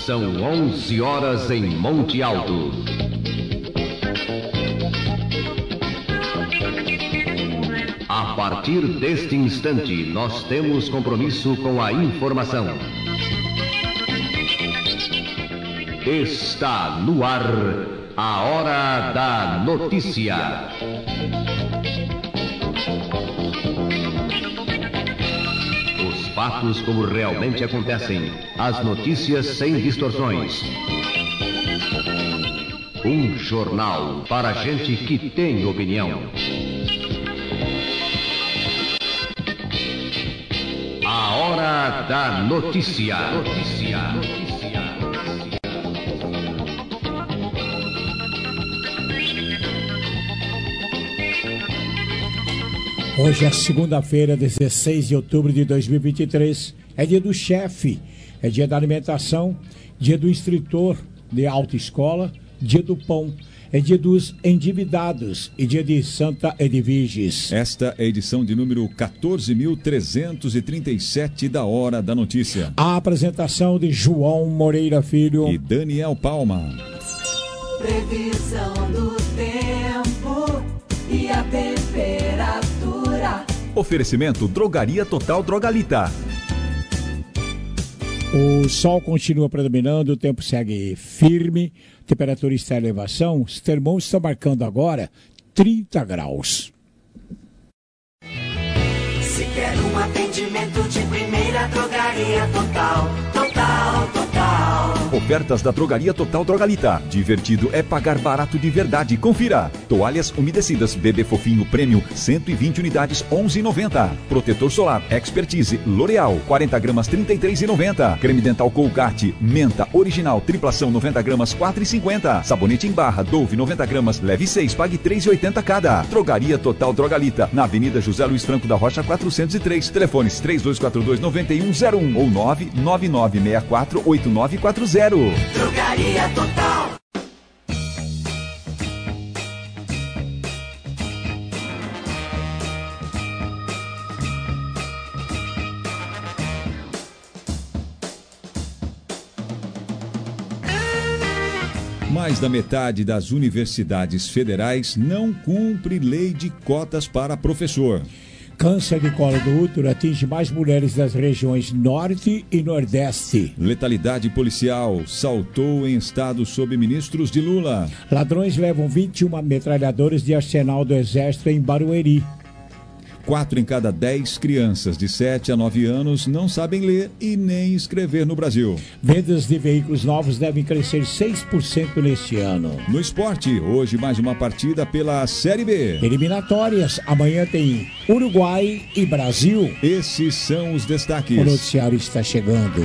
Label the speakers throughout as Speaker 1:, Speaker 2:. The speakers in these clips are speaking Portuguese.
Speaker 1: São 11 horas em Monte Alto. A partir deste instante, nós temos compromisso com a informação. Está no ar a Hora da Notícia. Os fatos como realmente acontecem, as notícias sem distorções. Um jornal para gente que tem opinião. A Hora da Notícia.
Speaker 2: Hoje é segunda-feira, 16 de outubro de 2023. É dia do chefe, é dia da alimentação, dia do instrutor de autoescola, dia do pão. É dia dos endividados e dia de Santa Edviges.
Speaker 3: Esta é a edição de número 14.337 da Hora da Notícia.
Speaker 2: A apresentação de João Moreira Filho
Speaker 3: e Daniel Palma.
Speaker 4: Previsão do tempo e a temperatura.
Speaker 3: Oferecimento Drogaria Total Drogalita.
Speaker 2: O sol continua predominando, o tempo segue firme, temperatura está em elevação, os termômetros estão marcando agora 30 graus.
Speaker 4: Se quer um atendimento de primeira, Drogaria Total.
Speaker 3: Ofertas da Drogaria Total Drogalita. Divertido é pagar barato de verdade. Confira. Toalhas umedecidas Bebê Fofinho Prêmio, 120 unidades, 11,90. Protetor solar Expertise L'Oreal, 40 gramas, 33,90. Creme dental Colgate Menta Original Triplação, 90 gramas, 4,50. Sabonete em barra Dove, 90 gramas, leve 6, pague 3,80 cada. Drogaria Total Drogalita, na Avenida José Luiz Franco da Rocha 403. Telefones 3242-9101 ou 99964-8940.
Speaker 4: Drogaria Total.
Speaker 3: Mais da metade das universidades federais não cumpre lei de cotas para professor.
Speaker 2: Câncer de colo do útero atinge mais mulheres das regiões Norte e Nordeste.
Speaker 3: Letalidade policial saltou em estado sob ministros de Lula.
Speaker 2: Ladrões levam 21 metralhadoras de arsenal do Exército em Barueri.
Speaker 3: 4 em cada 10 crianças de 7 a 9 anos não sabem ler e nem escrever no Brasil.
Speaker 2: Vendas de veículos novos devem crescer 6% neste ano.
Speaker 3: No esporte, hoje mais uma partida pela Série B.
Speaker 2: Eliminatórias, amanhã tem Uruguai e Brasil.
Speaker 3: Esses são os destaques.
Speaker 2: O noticiário está chegando.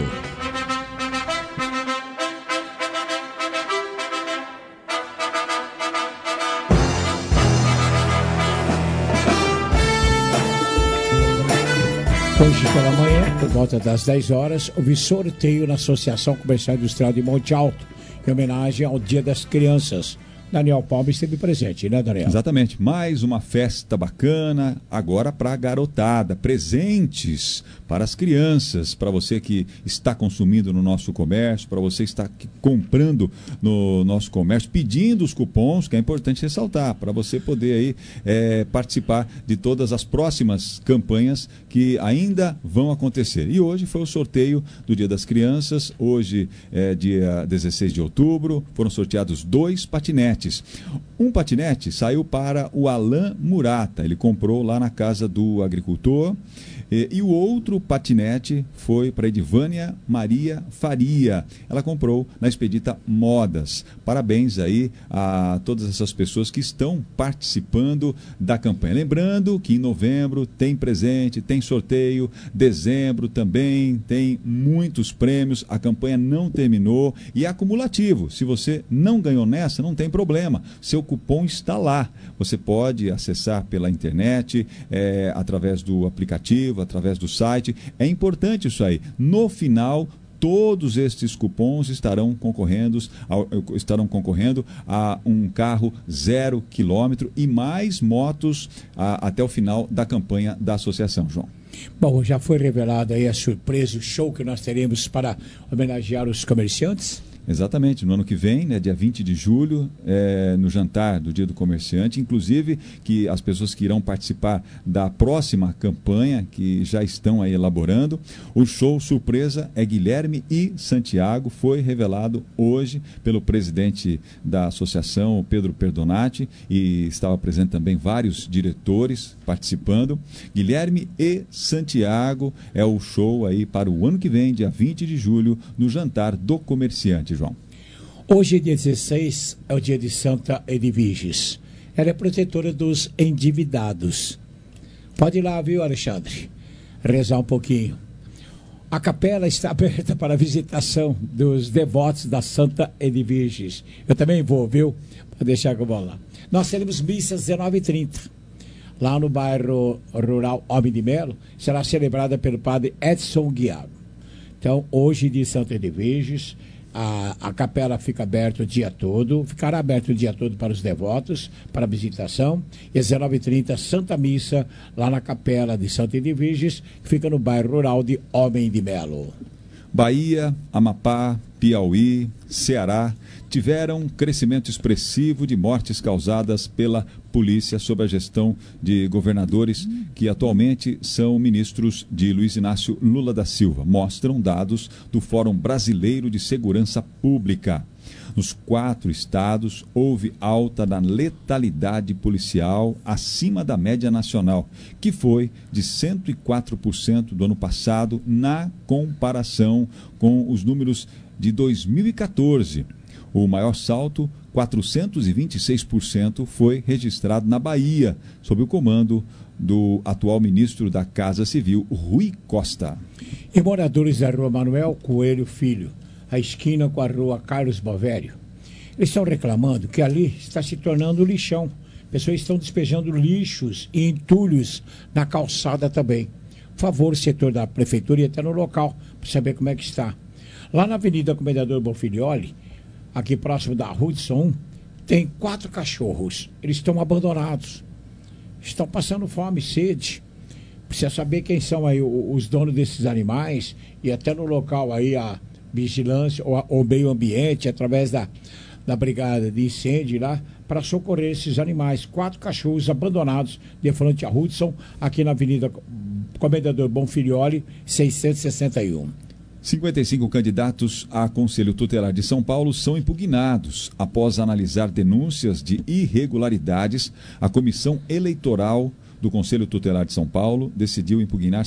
Speaker 2: Hoje pela manhã, por volta das 10 horas, houve sorteio na Associação Comercial Industrial de Monte Alto, em homenagem ao Dia das Crianças. Daniel Palma esteve presente, né, Daniel?
Speaker 3: Exatamente. Mais uma festa bacana, agora para a garotada. Presentes para as crianças, para você que está consumindo no nosso comércio, para você que está comprando no nosso comércio, pedindo os cupons, que é importante ressaltar, para você poder aí participar de todas as próximas campanhas que ainda vão acontecer. E hoje foi o sorteio do Dia das Crianças, hoje é dia 16 de outubro, foram sorteados 2 patinetes. Um patinete saiu para o Alain Murata, ele comprou lá na casa do agricultor. E o outro patinete foi para Edvânia Maria Faria. Ela comprou na Expedita Modas. Parabéns aí a todas essas pessoas que estão participando da campanha. Lembrando que em novembro tem presente, tem sorteio, dezembro também tem muitos prêmios. A campanha não terminou e é acumulativo. Se você não ganhou nessa, não tem problema. Seu cupom está lá. Você pode acessar pela internet, através do aplicativo, através do site. É importante isso aí. No final, todos estes cupons estarão concorrendo a um carro 0 quilômetro e mais motos até o final da campanha da associação, João.
Speaker 2: Bom, já foi revelada aí a surpresa, o show que nós teremos para homenagear os comerciantes?
Speaker 3: Exatamente, no ano que vem, né, dia 20 de julho, no jantar do Dia do Comerciante, inclusive que as pessoas que irão participar da próxima campanha, que já estão aí elaborando, o show surpresa é Guilherme e Santiago, foi revelado hoje pelo presidente da associação, Pedro Perdonati, e estava presente também vários diretores participando. Guilherme e Santiago é o show aí para o ano que vem, dia 20 de julho, no jantar do Comerciante, João.
Speaker 2: Hoje, dia 16, é o dia de Santa Edviges. Ela é protetora dos endividados. Pode ir lá, viu, Alexandre? Rezar um pouquinho. A capela está aberta para a visitação dos devotos da Santa Edviges. Eu também vou, viu? Pode deixar que eu vou lá. Nós teremos missa às 19h30. Lá no bairro rural Homem de Melo, será celebrada pelo padre Edson Guiago. Então, hoje de Santa Edviges, a capela fica aberta o dia todo, ficará aberta o dia todo para os devotos, para a visitação, e às 19h30, Santa Missa, lá na capela de Santa Edviges, que fica no bairro rural de Homem de Melo.
Speaker 3: Bahia, Amapá, Piauí, Ceará tiveram crescimento expressivo de mortes causadas pela polícia sob a gestão de governadores que atualmente são ministros de Luiz Inácio Lula da Silva. Mostram dados do Fórum Brasileiro de Segurança Pública. Nos 4 estados, houve alta na letalidade policial acima da média nacional, que foi de 104% do ano passado, na comparação com os números de 2014. O maior salto, 426%, foi registrado na Bahia, sob o comando do atual ministro da Casa Civil, Rui Costa.
Speaker 2: E moradores da rua Manuel Coelho Filho, a esquina com a rua Carlos Bovério, eles estão reclamando que ali está se tornando lixão. Pessoas estão despejando lixos e entulhos na calçada também. Por favor, o setor da prefeitura ir até no local para saber como é que está. Lá na Avenida Comendador Bonfilioli, aqui próximo da Hudson 1, tem 4 cachorros. Eles estão abandonados. Estão passando fome, sede. Precisa saber quem são aí os donos desses animais e até no local aí a vigilância ou o meio ambiente, através da brigada de incêndio lá, para socorrer esses animais. 4 cachorros abandonados de frente a Hudson, aqui na Avenida Comendador Bonfilioli, 661.
Speaker 3: 55 candidatos a Conselho Tutelar de São Paulo são impugnados. Após analisar denúncias de irregularidades, a Comissão Eleitoral do Conselho Tutelar de São Paulo decidiu impugnar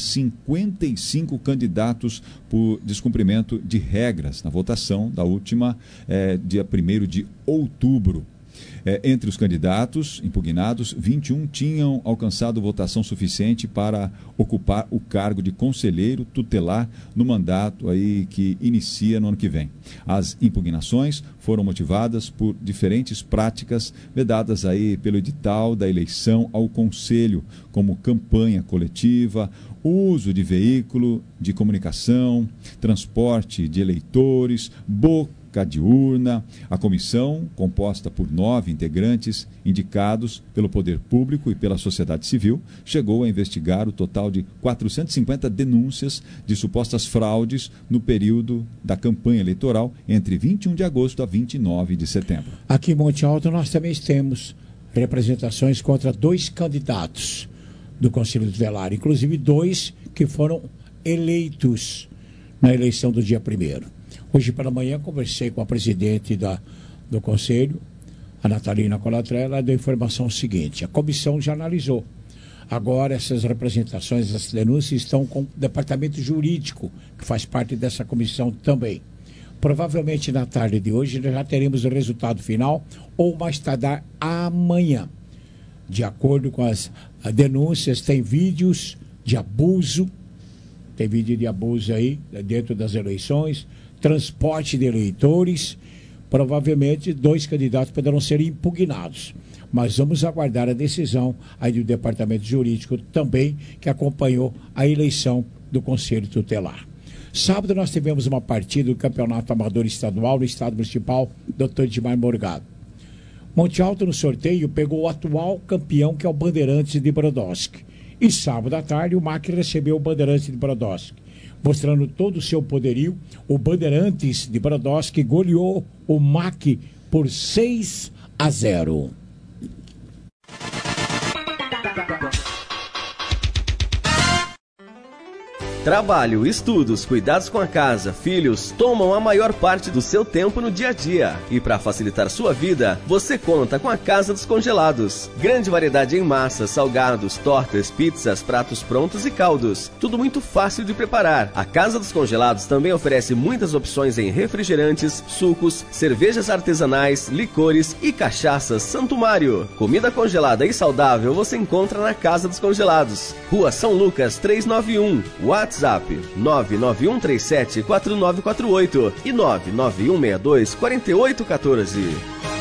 Speaker 3: 55 candidatos por descumprimento de regras na votação da última dia 1º de outubro. Entre os candidatos impugnados, 21 tinham alcançado votação suficiente para ocupar o cargo de conselheiro tutelar no mandato aí que inicia no ano que vem. As impugnações foram motivadas por diferentes práticas vedadas aí pelo edital da eleição ao conselho, como campanha coletiva, uso de veículo de comunicação, transporte de eleitores, boca de urna. A comissão, composta por 9 integrantes indicados pelo poder público e pela sociedade civil, chegou a investigar o total de 450 denúncias de supostas fraudes no período da campanha eleitoral entre 21 de agosto a 29 de setembro.
Speaker 2: Aqui em Monte Alto nós também temos representações contra 2 candidatos do Conselho Tutelar, inclusive 2 que foram eleitos na eleição do dia 1º. Hoje pela manhã conversei com a presidente do Conselho, a Natalina Colatrella. Ela deu a informação seguinte: a comissão já analisou. Agora essas representações, essas denúncias estão com o departamento jurídico, que faz parte dessa comissão também. Provavelmente na tarde de hoje já teremos o resultado final, ou mais tardar amanhã. De acordo com as denúncias, tem vídeos de abuso, tem vídeo de abuso aí dentro das eleições, transporte de eleitores. Provavelmente 2 candidatos poderão ser impugnados, mas vamos aguardar a decisão aí do departamento jurídico também, que acompanhou a eleição do Conselho Tutelar. Sábado nós tivemos uma partida do Campeonato Amador Estadual no Estado Municipal Dr. Edmar Morgado. Monte Alto no sorteio pegou o atual campeão, que é o Bandeirantes de Brodowski. E sábado à tarde o MAC recebeu o Bandeirantes de Brodowski. Mostrando todo o seu poderio, o Bandeirantes de Brodowski goleou o MAC por 6-0.
Speaker 5: Trabalho, estudos, cuidados com a casa, filhos, tomam a maior parte do seu tempo no dia a dia. E para facilitar sua vida, você conta com a Casa dos Congelados. Grande variedade em massas, salgados, tortas, pizzas, pratos prontos e caldos. Tudo muito fácil de preparar. A Casa dos Congelados também oferece muitas opções em refrigerantes, sucos, cervejas artesanais, licores e cachaças Santo Mário. Comida congelada e saudável você encontra na Casa dos Congelados. Rua São Lucas 391, WhatsApp 991374948 e 991624814.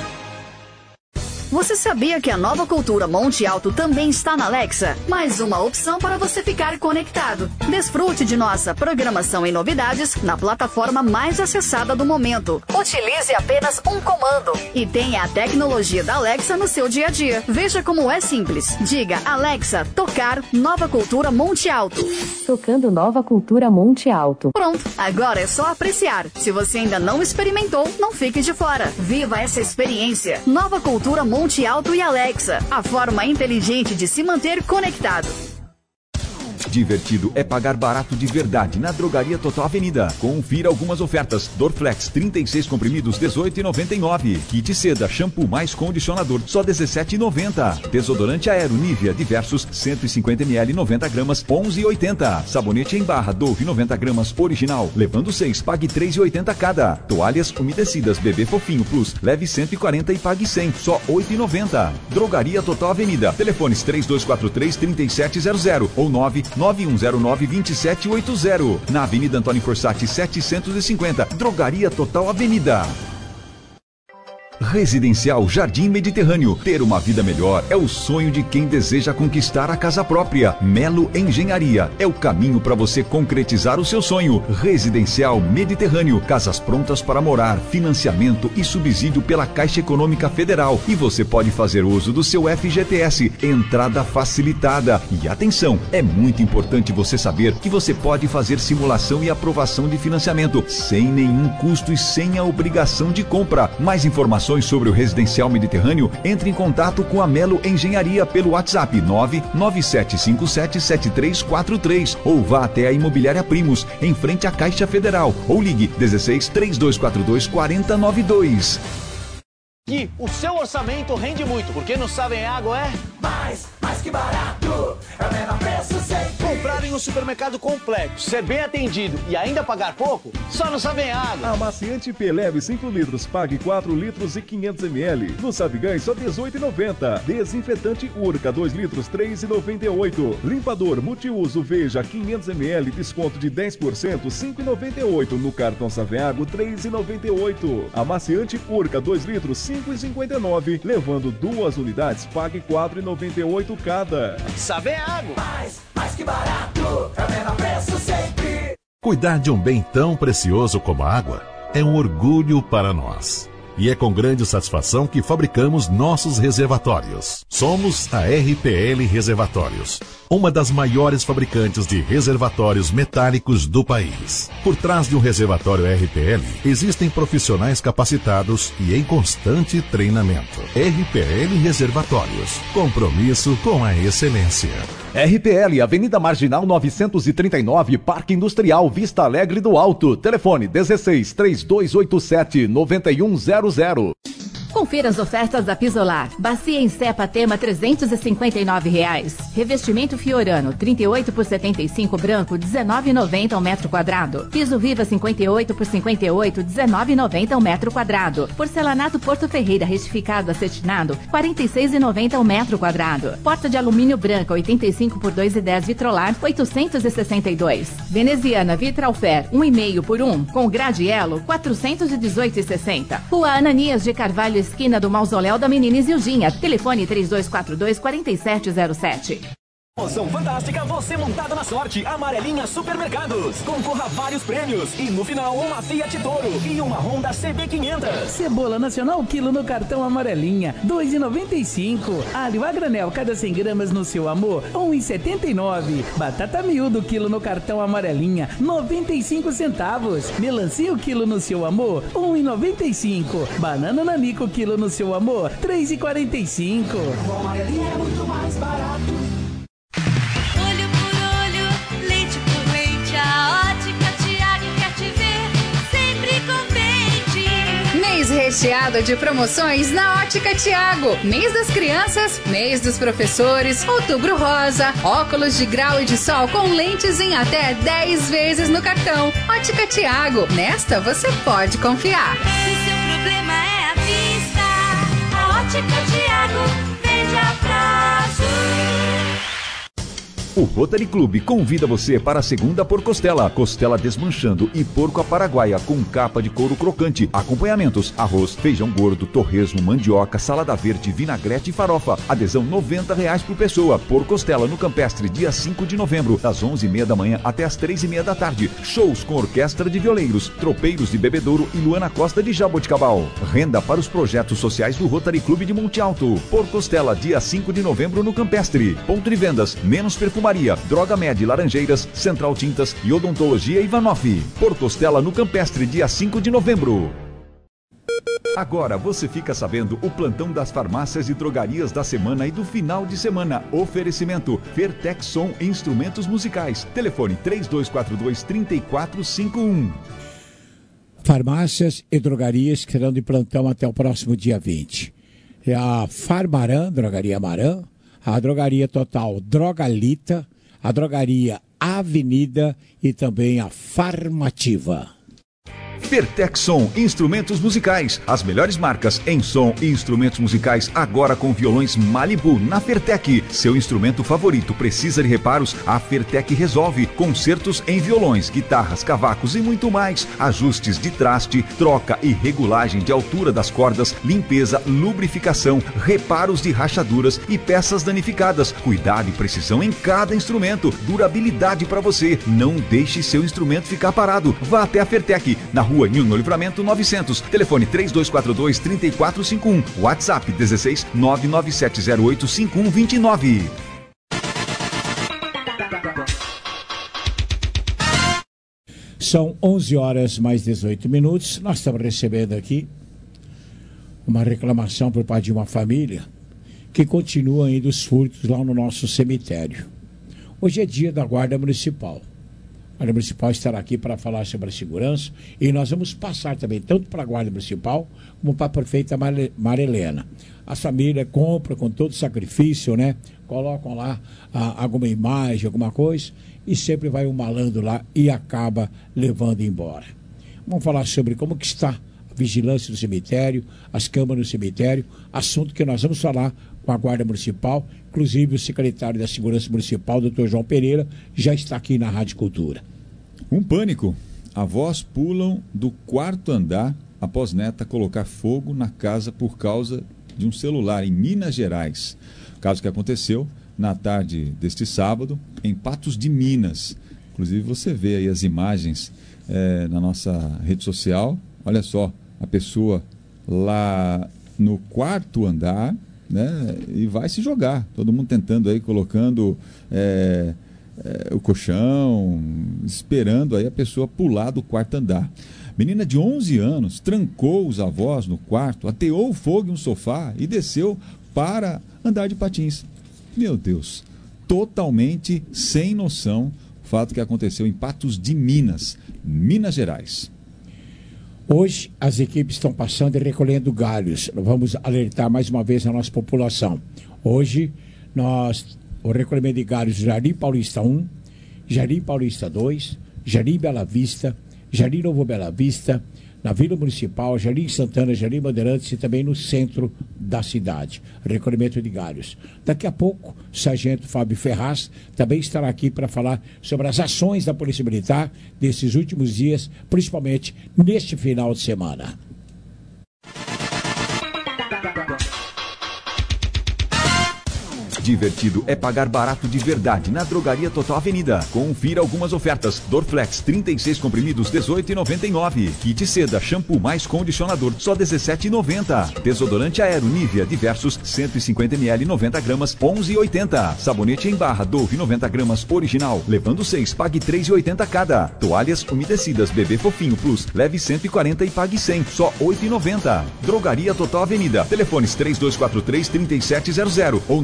Speaker 6: Você sabia que a Nova Cultura Monte Alto também está na Alexa? Mais uma opção para você ficar conectado. Desfrute de nossa programação e novidades na plataforma mais acessada do momento. Utilize apenas um comando e tenha a tecnologia da Alexa no seu dia a dia. Veja como é simples. Diga, Alexa, tocar Nova Cultura Monte Alto.
Speaker 7: Tocando Nova Cultura Monte Alto.
Speaker 6: Pronto, agora é só apreciar. Se você ainda não experimentou, não fique de fora. Viva essa experiência. Nova Cultura Monte Alto e Alexa, a forma inteligente de se manter conectado.
Speaker 3: Divertido é pagar barato de verdade na Drogaria Total Avenida. Confira algumas ofertas. Dorflex, 36 comprimidos, R$18,99. Kit seda, shampoo mais condicionador, só R$17,90. Desodorante Aero Nivea, diversos, 150 ml, 90 gramas, R$11,80. Sabonete em barra, Dove, 90 gramas, original, levando 6, pague R$3,80 cada. Toalhas umedecidas, Bebê Fofinho Plus, leve 140 e pague 100, só R$8,90. Drogaria Total Avenida. Telefones 3243-3700 ou 99109-2780. Na Avenida Antônio Forsatti 750. Drogaria Total Avenida. Residencial Jardim Mediterrâneo. Ter uma vida melhor é o sonho de quem deseja conquistar a casa própria. Melo Engenharia é o caminho para você concretizar o seu sonho. Residencial Mediterrâneo. Casas prontas para morar, financiamento e subsídio pela Caixa Econômica Federal. E você pode fazer uso do seu FGTS. Entrada facilitada. E atenção, é muito importante você saber que você pode fazer simulação e aprovação de financiamento sem nenhum custo e sem a obrigação de compra. Mais informações sobre o Residencial Mediterrâneo, entre em contato com a Melo Engenharia pelo WhatsApp 997577343 ou vá até a Imobiliária Primos, em frente à Caixa Federal, ou ligue 16 3242 4092.
Speaker 8: E o seu orçamento rende muito, porque no Sabem Água é mais que barato, é o menor preço sempre. Comprar em um supermercado completo, ser bem atendido e ainda pagar pouco, só no Sabem Água.
Speaker 9: Amaciante Peleve 5 litros, pague 4 litros e 500 ml. No Sabigães só R$18,90. Desinfetante Urca 2 litros, R$3,98. Limpador multiuso Veja 500 ml, desconto de 10%, R$5,98. No cartão Sabem Água, R$3,98. Amaciante Urca 2 litros, R$5,59. Levando 2 unidades, pague R$4,98 cada.
Speaker 8: Sabem Água.
Speaker 4: Mais que barato, é o menor preço sempre.
Speaker 10: Cuidar de um bem tão precioso como a água é um orgulho para nós. E é com grande satisfação que fabricamos nossos reservatórios. Somos a RPL Reservatórios, uma das maiores fabricantes de reservatórios metálicos do país. Por trás de um reservatório RPL, existem profissionais capacitados e em constante treinamento. RPL Reservatórios, compromisso com a excelência.
Speaker 11: RPL, Avenida Marginal 939, Parque Industrial Vista Alegre do Alto. Telefone 16 3287 9100.
Speaker 12: Confira as ofertas da Pisolar. Bacia em cepa tema R$ 359. Revestimento Fiorano 38 por 75 branco R$ 19,90 ao metro quadrado. Piso Viva 58 por 58 R$ 19,90 ao metro quadrado. Porcelanato Porto Ferreira retificado acetinado R$ 46,90 ao metro quadrado. Porta de alumínio branca 85 por 2,10 Vitrolar R$ 862. Veneziana Vitralfer 1,5 por 1 com Gradielo R$ 418,60. Rua Ananias de Carvalho, esquina do Mausoléu da Menina Zildinha. Telefone 3242-4707.
Speaker 13: Promoção fantástica, você montado na sorte. Amarelinha Supermercados. Concorra a vários prêmios. E no final, uma Fiat Toro e uma Honda CB500.
Speaker 14: Cebola nacional, quilo no cartão Amarelinha, R$ 2,95. Alho a granel, cada 100 gramas no seu amor, R$ 1,79. Batata miúdo, quilo no cartão Amarelinha, 95 centavos. Melancia, quilo no seu amor, R$ 1,95. Banana nanico, quilo no seu amor, R$ 3,45.
Speaker 4: O Amarelinha é muito mais barato.
Speaker 15: Mês recheado de promoções na Ótica Tiago. Mês das crianças, mês dos professores, Outubro Rosa, óculos de grau e de sol com lentes em até 10 vezes no cartão. Ótica Tiago, nesta você pode confiar.
Speaker 4: Se seu problema é a vista, a Ótica Tiago vende a prazo.
Speaker 11: O Rotary Club convida você para a segunda porcostela. Costela desmanchando e porco à paraguaia com capa de couro crocante. Acompanhamentos: arroz, feijão gordo, torresmo, mandioca, salada verde, vinagrete e farofa. Adesão R$90 por pessoa. Porcostela no Campestre, dia 5 de novembro, das 11h30 da manhã até as 3h30 da tarde. Shows com orquestra de violeiros, tropeiros de Bebedouro e Luana Costa de Jaboticabal. Renda para os projetos sociais do Rotary Club de Monte Alto. Porcostela, dia 5 de novembro no Campestre. Ponto de vendas: Menos Perfumaria, Droga Med Laranjeiras, Central Tintas e Odontologia Ivanoff. Porcostela no Campestre, dia 5 de novembro. Agora você fica sabendo o plantão das farmácias e drogarias da semana e do final de semana. Oferecimento: Fertex Som e Instrumentos Musicais. Telefone 3242-3451.
Speaker 2: Farmácias e drogarias que serão de plantão até o próximo dia 20. É a Farmaran, Drogaria Maran, a Drogaria Total Drogalita, a Drogaria Avenida e também a Farmativa.
Speaker 11: Fertex Som, instrumentos musicais. As melhores marcas em som e instrumentos musicais, agora com violões Malibu na Fertec. Seu instrumento favorito precisa de reparos? A Fertec resolve. Concertos em violões, guitarras, cavacos e muito mais. Ajustes de traste, troca e regulagem de altura das cordas, limpeza, lubrificação, reparos de rachaduras e peças danificadas. Cuidado e precisão em cada instrumento. Durabilidade para você. Não deixe seu instrumento ficar parado. Vá até a Fertec, na Rua Nilo Livramento 900. Telefone 3242-3451. WhatsApp 16 99708 5129.
Speaker 2: São 11 horas mais 18 minutos. Nós estamos recebendo aqui uma reclamação por parte de uma família que continua ainda os furtos lá no nosso cemitério. Hoje é dia da Guarda Municipal. A Guarda Municipal estará aqui para falar sobre a segurança e nós vamos passar também tanto para a Guarda Municipal como para a prefeita Marilena. A família compra com todo sacrifício, né? Colocam lá alguma imagem, alguma coisa e sempre vai um malandro lá e acaba levando embora. Vamos falar sobre como que está a vigilância do cemitério, as câmaras do cemitério, assunto que nós vamos falar com a Guarda Municipal. Inclusive o secretário da Segurança Municipal, Dr. João Pereira, já está aqui na Rádio Cultura.
Speaker 3: Um pânico. Avós pulam do 4º andar após neta colocar fogo na casa por causa de um celular em Minas Gerais. Caso que aconteceu na tarde deste sábado em Patos de Minas. Inclusive você vê aí as imagens na nossa rede social. Olha só, a pessoa lá no 4º andar, né, e vai se jogar, todo mundo tentando aí, colocando o colchão, esperando aí a pessoa pular do 4º andar. Menina de 11 anos trancou os avós no quarto, ateou fogo em um sofá e desceu para andar de patins. Meu Deus, totalmente sem noção o fato que aconteceu em Patos de Minas, Minas Gerais.
Speaker 2: Hoje as equipes estão passando e recolhendo galhos. Vamos alertar mais uma vez a nossa população. Hoje o recolhimento de galhos Jardim Paulista 1, Jardim Paulista 2, Jardim Bela Vista, Jardim Novo Bela Vista, na Vila Municipal, Jardim Santana, Jardim Bandeirantes e também no centro da cidade. Recolhimento de galhos. Daqui a pouco, o sargento Fábio Ferraz também estará aqui para falar sobre as ações da Polícia Militar desses últimos dias, principalmente neste final de semana.
Speaker 11: Divertido é pagar barato de verdade na Drogaria Total Avenida. Confira algumas ofertas. Dorflex, 36 comprimidos, R$18,99. Kit seda, shampoo mais condicionador, só R$17,90. Desodorante Aero Nivea Diversos, 150 ml, 90 gramas, R$11,80. Sabonete em barra Dove, 90 gramas, original, levando 6, pague R$3,80 cada. Toalhas umedecidas Bebê Fofinho Plus, leve 140 e pague 100, só R$8,90. Drogaria Total Avenida. Telefones 3243-3700 ou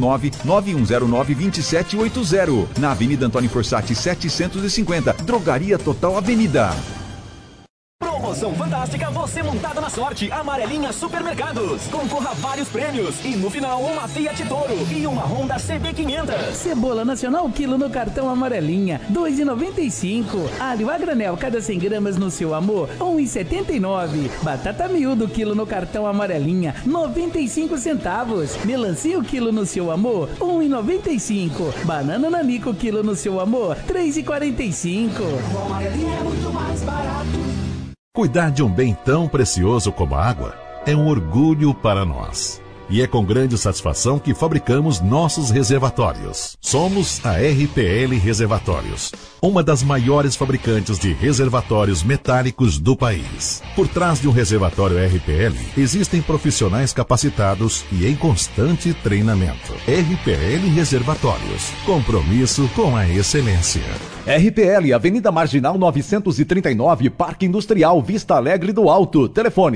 Speaker 11: 99109-2780. Na Avenida Antônio Forsatti, 750. Drogaria Total Avenida.
Speaker 13: Promoção fantástica, você montada na sorte. Amarelinha Supermercados. Concorra a vários prêmios. E no final, uma Fiat Toro e uma Honda CB500.
Speaker 14: Cebola nacional, quilo no cartão Amarelinha, R$2,95. Alho a granel, cada 100 gramas no seu amor, R$1,79. Batata miúdo, quilo no cartão Amarelinha, 95 centavos. Melancia, quilo no seu amor, R$1,95. Banana nanico, quilo no seu amor, R$3,45.
Speaker 13: O Amarelinha é muito mais barato.
Speaker 10: Cuidar de um bem tão precioso como a água é um orgulho para nós. E é com grande satisfação que fabricamos nossos reservatórios. Somos a RPL Reservatórios, uma das maiores fabricantes de reservatórios metálicos do país. Por trás de um reservatório RPL, existem profissionais capacitados e em constante treinamento. RPL Reservatórios, compromisso com a excelência.
Speaker 16: RPL, Avenida Marginal 939, Parque Industrial, Vista Alegre do Alto. Telefone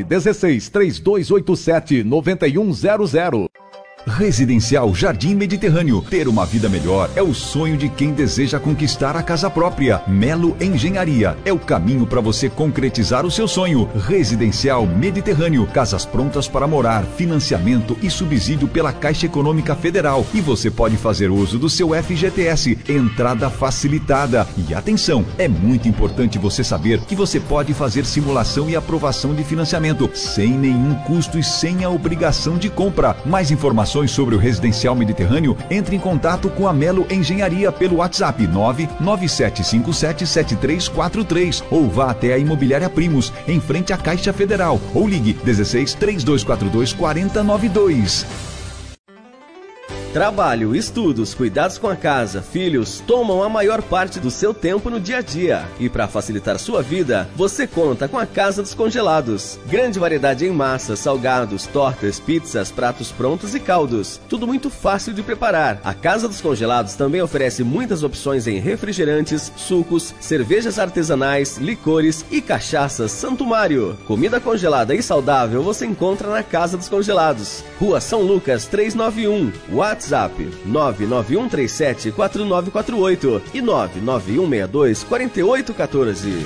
Speaker 16: 16-3287-9100.
Speaker 11: Residencial Jardim Mediterrâneo. Ter uma vida melhor é o sonho de quem deseja conquistar a casa própria. Melo Engenharia é o caminho para você concretizar o seu sonho. Residencial Mediterrâneo. Casas prontas para morar, financiamento e subsídio pela Caixa Econômica Federal. E você pode fazer uso do seu FGTS. Entrada facilitada. E atenção, é muito importante você saber que você pode fazer simulação e aprovação de financiamento sem nenhum custo e sem a obrigação de compra. Mais informações sobre o Residencial Mediterrâneo, entre em contato com a Melo Engenharia pelo WhatsApp 997577343 ou vá até a Imobiliária Primos, em frente à Caixa Federal, ou ligue 16-3242-4092.
Speaker 5: Trabalho, estudos, cuidados com a casa, filhos, tomam a maior parte do seu tempo no dia a dia. E para facilitar sua vida, você conta com a Casa dos Congelados. Grande variedade em massas, salgados, tortas, pizzas, pratos prontos e caldos. Tudo muito fácil de preparar. A Casa dos Congelados também oferece muitas opções em refrigerantes, sucos, cervejas artesanais, licores e cachaças Santo Mário. Comida congelada e saudável você encontra na Casa dos Congelados. Rua São Lucas 391. WhatsApp 991374948 e 991624814.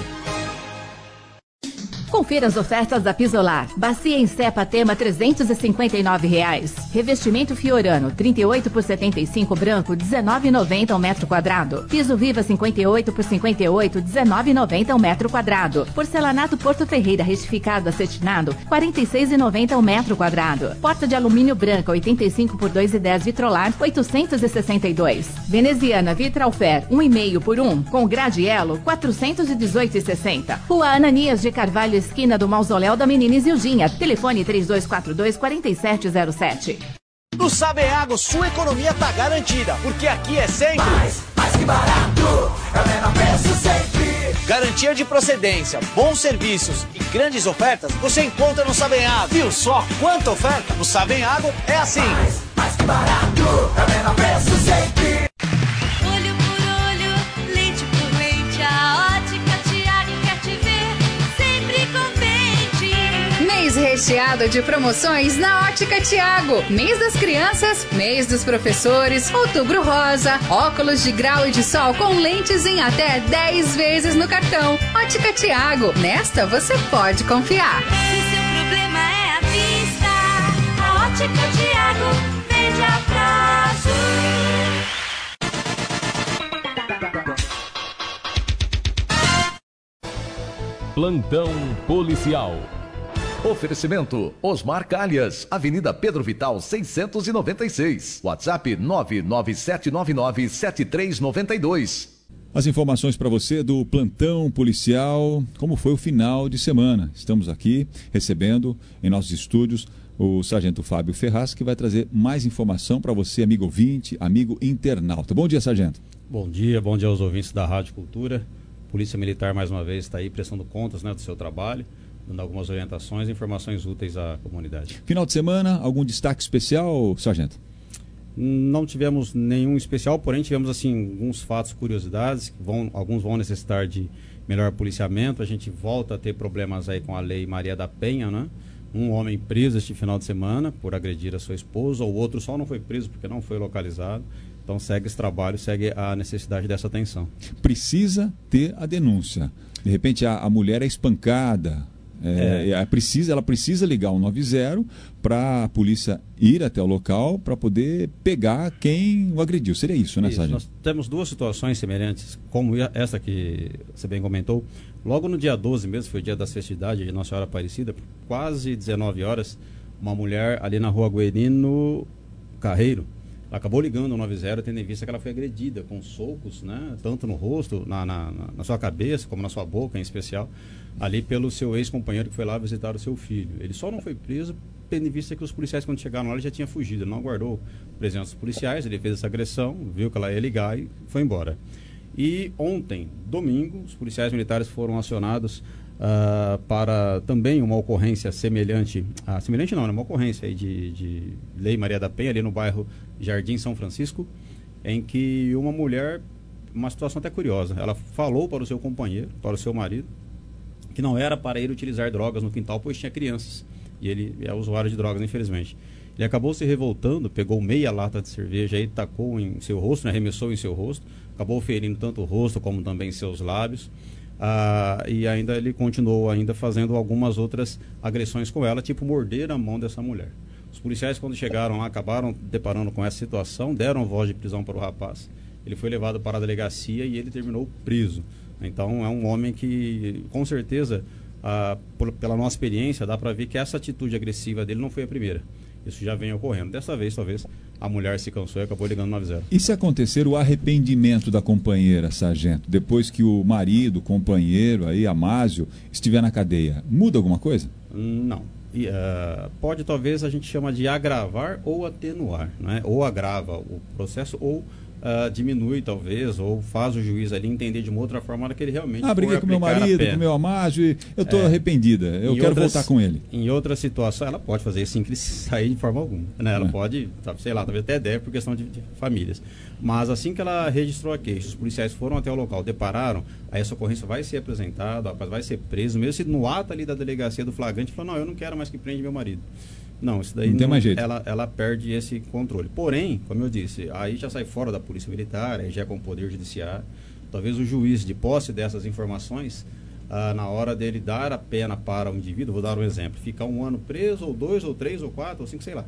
Speaker 12: Confira as ofertas da Pisolar. Bacia em cepa tema R$359. Revestimento Fiorano 38 por 75 branco, R$19,90 ao metro quadrado. Piso Viva 58 por 58, R$19,90 ao metro quadrado. Porcelanato Porto Ferreira retificado acetinado, R$46,90 ao metro quadrado. Porta de alumínio branca 85 por 2,10 Vitrolar, R$862. Veneziana Vitralfer 1,5 por 1 com gradielo, R$418,60. Rua Ananias de Carvalho, esquina do Mausoléu da Menina Isildinha. Telefone 3242-4707.
Speaker 8: No Saveago, sua economia tá garantida, porque aqui é sempre mais que barato, é o menor preço sempre. Garantia de procedência, bons serviços e grandes ofertas você encontra no Saveago. Viu só quanta oferta? No Saveago é assim. Mais que barato, é o menor preço sempre.
Speaker 4: Olho por olho, leite por leite, a Ótica Tiago quer te ver sempre contente.
Speaker 15: Mês recheado de promoções na Ótica Tiago. Mês das crianças, mês dos professores, Outubro Rosa, óculos de grau e de sol com lentes em até 10 vezes no cartão. Ótica Tiago, nesta você pode confiar.
Speaker 4: Se seu problema é a vista, a Ótica Tiago vende a prazo.
Speaker 1: Plantão policial.
Speaker 16: Oferecimento Osmar Calhas, Avenida Pedro Vital 696. WhatsApp 997997392.
Speaker 3: As informações para você do plantão policial, como foi o final de semana. Estamos aqui recebendo em nossos estúdios o sargento Fábio Ferraz, que vai trazer mais informação para você, amigo ouvinte, amigo internauta. Bom dia, sargento.
Speaker 17: Bom dia aos ouvintes da Rádio Cultura. Polícia Militar, mais uma vez, está aí prestando contas, né, do seu trabalho, dando algumas orientações e informações úteis à comunidade.
Speaker 3: Final de semana, algum destaque especial, sargento?
Speaker 17: Não tivemos nenhum especial, porém tivemos assim alguns fatos, curiosidades, que alguns vão necessitar de melhor policiamento. A gente volta a ter problemas aí com a Lei Maria da Penha, né? Um homem preso este final de semana por agredir a sua esposa, o outro só não foi preso porque não foi localizado. Então segue esse trabalho, segue a necessidade dessa atenção.
Speaker 3: Precisa ter a denúncia. De repente a mulher é espancada, ela precisa ligar o 190 para a polícia ir até o local para poder pegar quem o agrediu. Seria isso, né, sargento?
Speaker 17: Nós temos duas situações semelhantes, como essa que você bem comentou. Logo no dia 12 mesmo, foi o dia das festividades de Nossa Senhora Aparecida, quase 19 horas, uma mulher ali na rua Guerino Carreiro, ela acabou ligando o 190, tendo em vista que ela foi agredida com socos, né, tanto no rosto, na sua cabeça, como na sua boca em especial, ali pelo seu ex-companheiro que foi lá visitar o seu filho. Ele só não foi preso, tendo em vista que os policiais, quando chegaram lá, ele já tinha fugido. Ele não aguardou a presença dos policiais, ele fez essa agressão, viu que ela ia ligar e foi embora. E ontem, domingo, os policiais militares foram acionados para também uma ocorrência semelhante, uma ocorrência aí de Lei Maria da Penha, ali no bairro Jardim São Francisco, em que uma mulher, uma situação até curiosa, ela falou para o seu companheiro, para o seu marido, que não era para ele utilizar drogas no quintal, pois tinha crianças, e ele é usuário de drogas, infelizmente. Ele acabou se revoltando, pegou meia lata de cerveja e tacou em seu rosto, né, arremessou em seu rosto, acabou ferindo tanto o rosto como também seus lábios. E ainda ele continuou ainda fazendo algumas outras agressões com ela, tipo morder a mão dessa mulher. Os policiais, quando chegaram lá, acabaram deparando com essa situação, deram voz de prisão para o rapaz. Ele foi levado para a delegacia e ele terminou preso. Então é um homem que, com certeza, pela nossa experiência, dá para ver que essa atitude agressiva dele não foi a primeira. Isso já vem ocorrendo. Dessa vez, talvez, a mulher se cansou e acabou ligando no 190.
Speaker 3: E se acontecer o arrependimento da companheira, sargento, depois que o marido, o companheiro, aí, Amásio, estiver na cadeia, muda alguma coisa?
Speaker 17: Não. Pode, talvez, a gente chama de agravar ou atenuar, né? Ou agrava o processo ou diminui, talvez, ou faz o juiz ali entender de uma outra forma que ele realmente
Speaker 3: briguei com meu marido, com meu Amásio, e eu estou arrependida, eu quero voltar com ele.
Speaker 17: Em outra situação, ela pode fazer isso sem sair de forma alguma, né? Ela pode, sei lá, talvez até deve por questão de famílias. Mas assim que ela registrou a queixa, os policiais foram até o local, depararam, aí essa ocorrência vai ser apresentada, o rapaz vai ser preso, mesmo se no ato ali da delegacia do flagrante falou, não, eu não quero mais que prende meu marido. Não, isso daí
Speaker 3: não tem mais jeito.
Speaker 17: Ela perde esse controle. Porém, como eu disse, aí já sai fora da polícia militar, aí já é com o poder judiciário. Talvez o juiz, de posse dessas informações, na hora dele dar a pena para o indivíduo, vou dar um exemplo, ficar 1 ano preso, ou 2, ou 3, ou 4, ou 5, sei lá.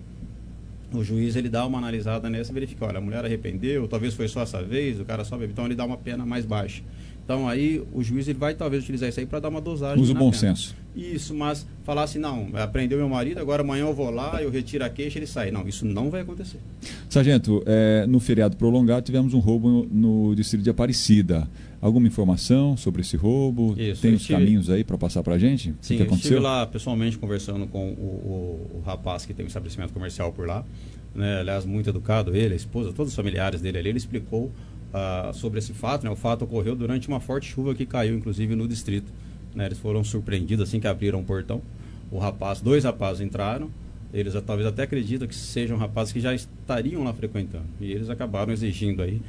Speaker 17: O juiz, ele dá uma analisada nessa e verifica, olha, a mulher arrependeu, talvez foi só essa vez, o cara só bebeu, então ele dá uma pena mais baixa. Então aí o juiz ele vai talvez utilizar isso aí para dar uma dosagem.
Speaker 3: Usa o bom senso.
Speaker 17: Isso, mas falar assim, não, prendeu meu marido, agora amanhã eu vou lá, eu retiro a queixa, ele sai. Não, isso não vai acontecer.
Speaker 3: Sargento, no feriado prolongado tivemos um roubo no distrito de Aparecida. Alguma informação sobre esse roubo?
Speaker 17: Isso,
Speaker 3: tem os caminhos aí para passar para a gente?
Speaker 17: Sim,
Speaker 3: o que aconteceu?
Speaker 17: Eu estive lá pessoalmente conversando com o rapaz que tem um estabelecimento comercial por lá, né? Aliás, muito educado ele, a esposa, todos os familiares dele ali, ele explicou sobre esse fato, né? O fato ocorreu durante uma forte chuva que caiu, inclusive, no distrito, né? Eles foram surpreendidos assim que abriram o portão. Dois rapazes entraram, eles talvez até acreditam que sejam rapazes que já estariam lá frequentando, e eles acabaram exigindo aí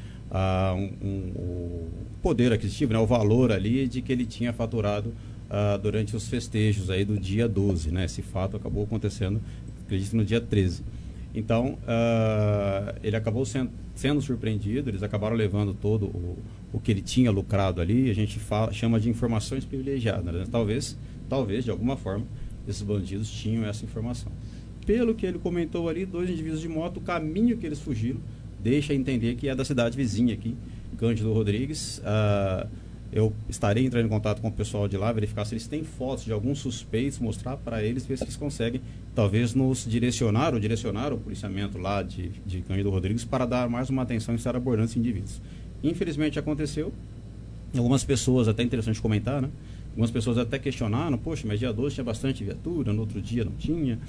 Speaker 17: o poder aquisitivo, né? O valor ali de que ele tinha faturado durante os festejos aí do dia 12, né? Esse fato acabou acontecendo, acredito, no dia 13. Então, ele acabou sendo surpreendido, eles acabaram levando todo o que ele tinha lucrado ali, a gente chama de informações privilegiadas, né? Talvez, de alguma forma, esses bandidos tinham essa informação. Pelo que ele comentou ali, 2 indivíduos de moto, o caminho que eles fugiram, deixa entender que é da cidade vizinha aqui, Cândido Rodrigues. Eu estarei entrando em contato com o pessoal de lá, verificar se eles têm fotos de alguns suspeitos, mostrar para eles, ver se eles conseguem, talvez, nos direcionar o policiamento lá de Cândido Rodrigues para dar mais uma atenção e estar abordando esses indivíduos. Infelizmente aconteceu, algumas pessoas, até interessante comentar, né? Algumas pessoas até questionaram, poxa, mas dia 12 tinha bastante viatura, no outro dia não tinha.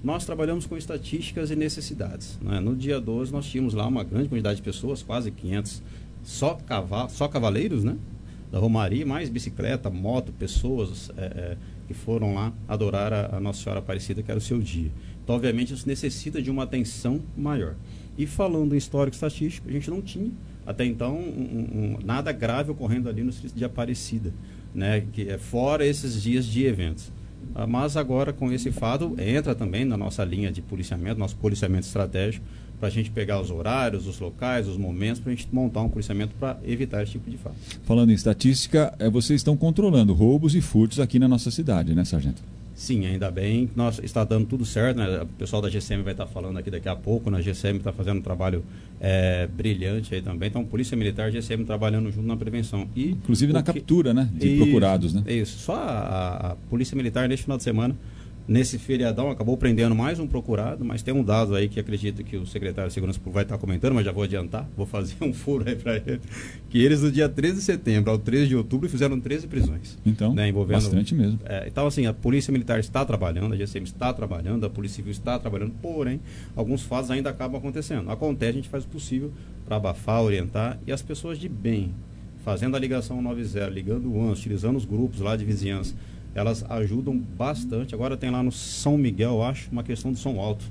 Speaker 17: nós trabalhamos com estatísticas e necessidades, né? No dia 12 nós tínhamos lá uma grande quantidade de pessoas, quase 500, só cavaleiros, né? Da Romaria, mais bicicleta, moto, pessoas que foram lá adorar a Nossa Senhora Aparecida, que era o seu dia. Então, obviamente, isso necessita de uma atenção maior. E falando em histórico estatístico, a gente não tinha, até então, nada grave ocorrendo ali no distrito de Aparecida, né? Que é fora esses dias de eventos. Mas agora, com esse fato, entra também na nossa linha de policiamento, nosso policiamento estratégico, para a gente pegar os horários, os locais, os momentos, para a gente montar um policiamento para evitar esse tipo de fato.
Speaker 3: Falando em estatística, vocês estão controlando roubos e furtos aqui na nossa cidade, né, sargento?
Speaker 17: Sim, ainda bem. Está dando tudo certo, né? O pessoal da GCM vai estar falando aqui daqui a pouco, né? A GCM está fazendo um trabalho brilhante aí também. Então, Polícia Militar e GCM trabalhando junto na prevenção. E
Speaker 3: inclusive na captura, né? De procurados, né?
Speaker 17: Isso. Só a Polícia Militar, neste final de semana, nesse feriadão, acabou prendendo mais um procurado, mas tem um dado aí que acredito que o secretário de Segurança Pública vai estar comentando, mas já vou adiantar, vou fazer um furo aí para ele, que eles do dia 13 de setembro ao 13 de outubro fizeram 13 prisões.
Speaker 3: Então,
Speaker 17: né, envolvendo,
Speaker 3: bastante mesmo.
Speaker 17: Então, assim, a Polícia Militar está trabalhando, a GCM está trabalhando, a Polícia Civil está trabalhando, porém, alguns fatos ainda acabam acontecendo. Acontece, a gente faz o possível para abafar, orientar, e as pessoas de bem, fazendo a ligação 90, ligando o ANS, utilizando os grupos lá de vizinhança, elas ajudam bastante. Agora tem lá no São Miguel, eu acho, uma questão do som alto,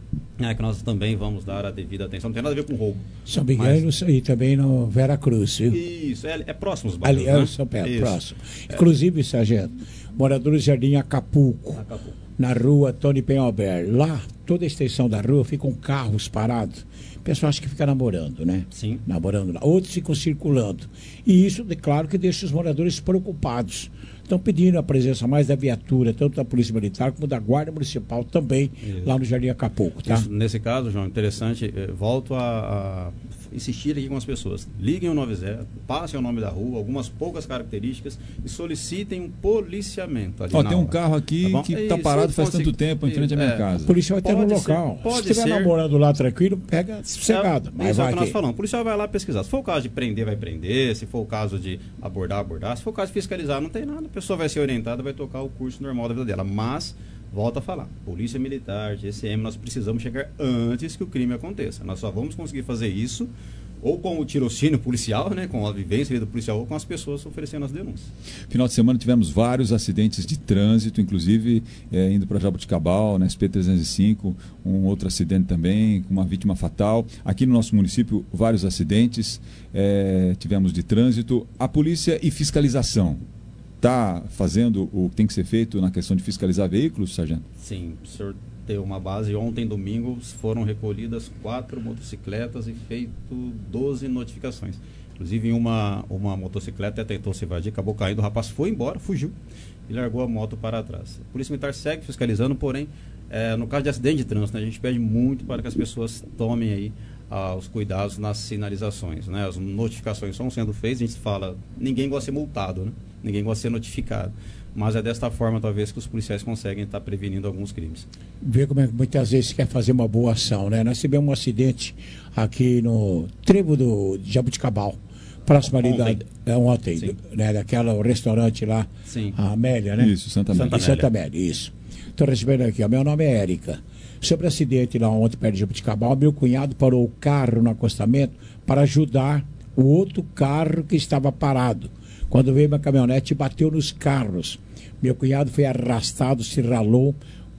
Speaker 17: que nós também vamos dar a devida atenção. Não tem nada a ver com roubo.
Speaker 2: São Miguel e também no Vera Cruz, viu?
Speaker 17: Isso, é próximo os bairros,
Speaker 2: ali,
Speaker 17: né?
Speaker 2: São Pedro, próximo. Inclusive, sargento, moradores do Jardim Acapulco, na rua Tony Penhalber. Lá, toda a extensão da rua, ficam carros parados. O pessoal acha que fica namorando, né?
Speaker 17: Sim.
Speaker 2: Namorando lá. Outros ficam circulando. E isso, claro, que deixa os moradores preocupados. Estão pedindo a presença mais da viatura, tanto da Polícia Militar como da Guarda Municipal também, lá no Jardim Acapulco, tá?
Speaker 17: Isso, nesse caso, João, interessante, volto a insistir aqui com as pessoas. Liguem o 90, passem o nome da rua, algumas poucas características e solicitem um policiamento ali.
Speaker 3: Tem um carro aqui que está parado faz tanto tempo em frente à minha casa.
Speaker 2: O policial vai ter no local. Se estiver namorando lá tranquilo, pega sossegado.
Speaker 17: Mas é o que nós falamos. O policial vai lá pesquisar. Se for o caso de prender, vai prender. Se for o caso de abordar. Se for o caso de fiscalizar, não tem nada. A pessoa vai ser orientada, vai tocar o curso normal da vida dela. Mas, volto a falar, Polícia Militar, GCM, nós precisamos chegar antes que o crime aconteça. Nós só vamos conseguir fazer isso ou com o tirocínio policial, né, com a vivência do policial, ou com as pessoas oferecendo as denúncias.
Speaker 3: Final de semana tivemos vários acidentes de trânsito, inclusive indo para Jaboticabal, na SP-305, um outro acidente também, com uma vítima fatal. Aqui no nosso município, vários acidentes tivemos de trânsito. A polícia e fiscalização está fazendo o que tem que ser feito na questão de fiscalizar veículos, sargento?
Speaker 17: Sim, o senhor tem uma base. Ontem, domingo, foram recolhidas 4 motocicletas e feito 12 notificações. Inclusive, uma motocicleta tentou se evadir, acabou caindo, o rapaz foi embora, fugiu e largou a moto para trás. A Polícia Militar segue fiscalizando, porém, no caso de acidente de trânsito, né, a gente pede muito para que as pessoas tomem aí os cuidados nas sinalizações, né? As notificações estão sendo feitas, a gente fala, ninguém gosta de ser multado, né? Ninguém gosta de ser notificado. Mas é desta forma, talvez, que os policiais conseguem estar prevenindo alguns crimes.
Speaker 2: Vê como é que muitas vezes quer fazer uma boa ação, né? Nós tivemos um acidente aqui no trevo de Jaboticabal, próximo ali ontem, né? Daquela restaurante lá,
Speaker 17: sim,
Speaker 2: a Amélia, né?
Speaker 3: Isso, Santa Amélia.
Speaker 2: Santa Amélia, isso. Estou recebendo aqui, meu nome é Érica. Sobre o acidente lá ontem perto de Jaboticabal, meu cunhado parou o carro no acostamento para ajudar o outro carro que estava parado. Quando veio uma caminhonete, bateu nos carros. Meu cunhado foi arrastado, se ralou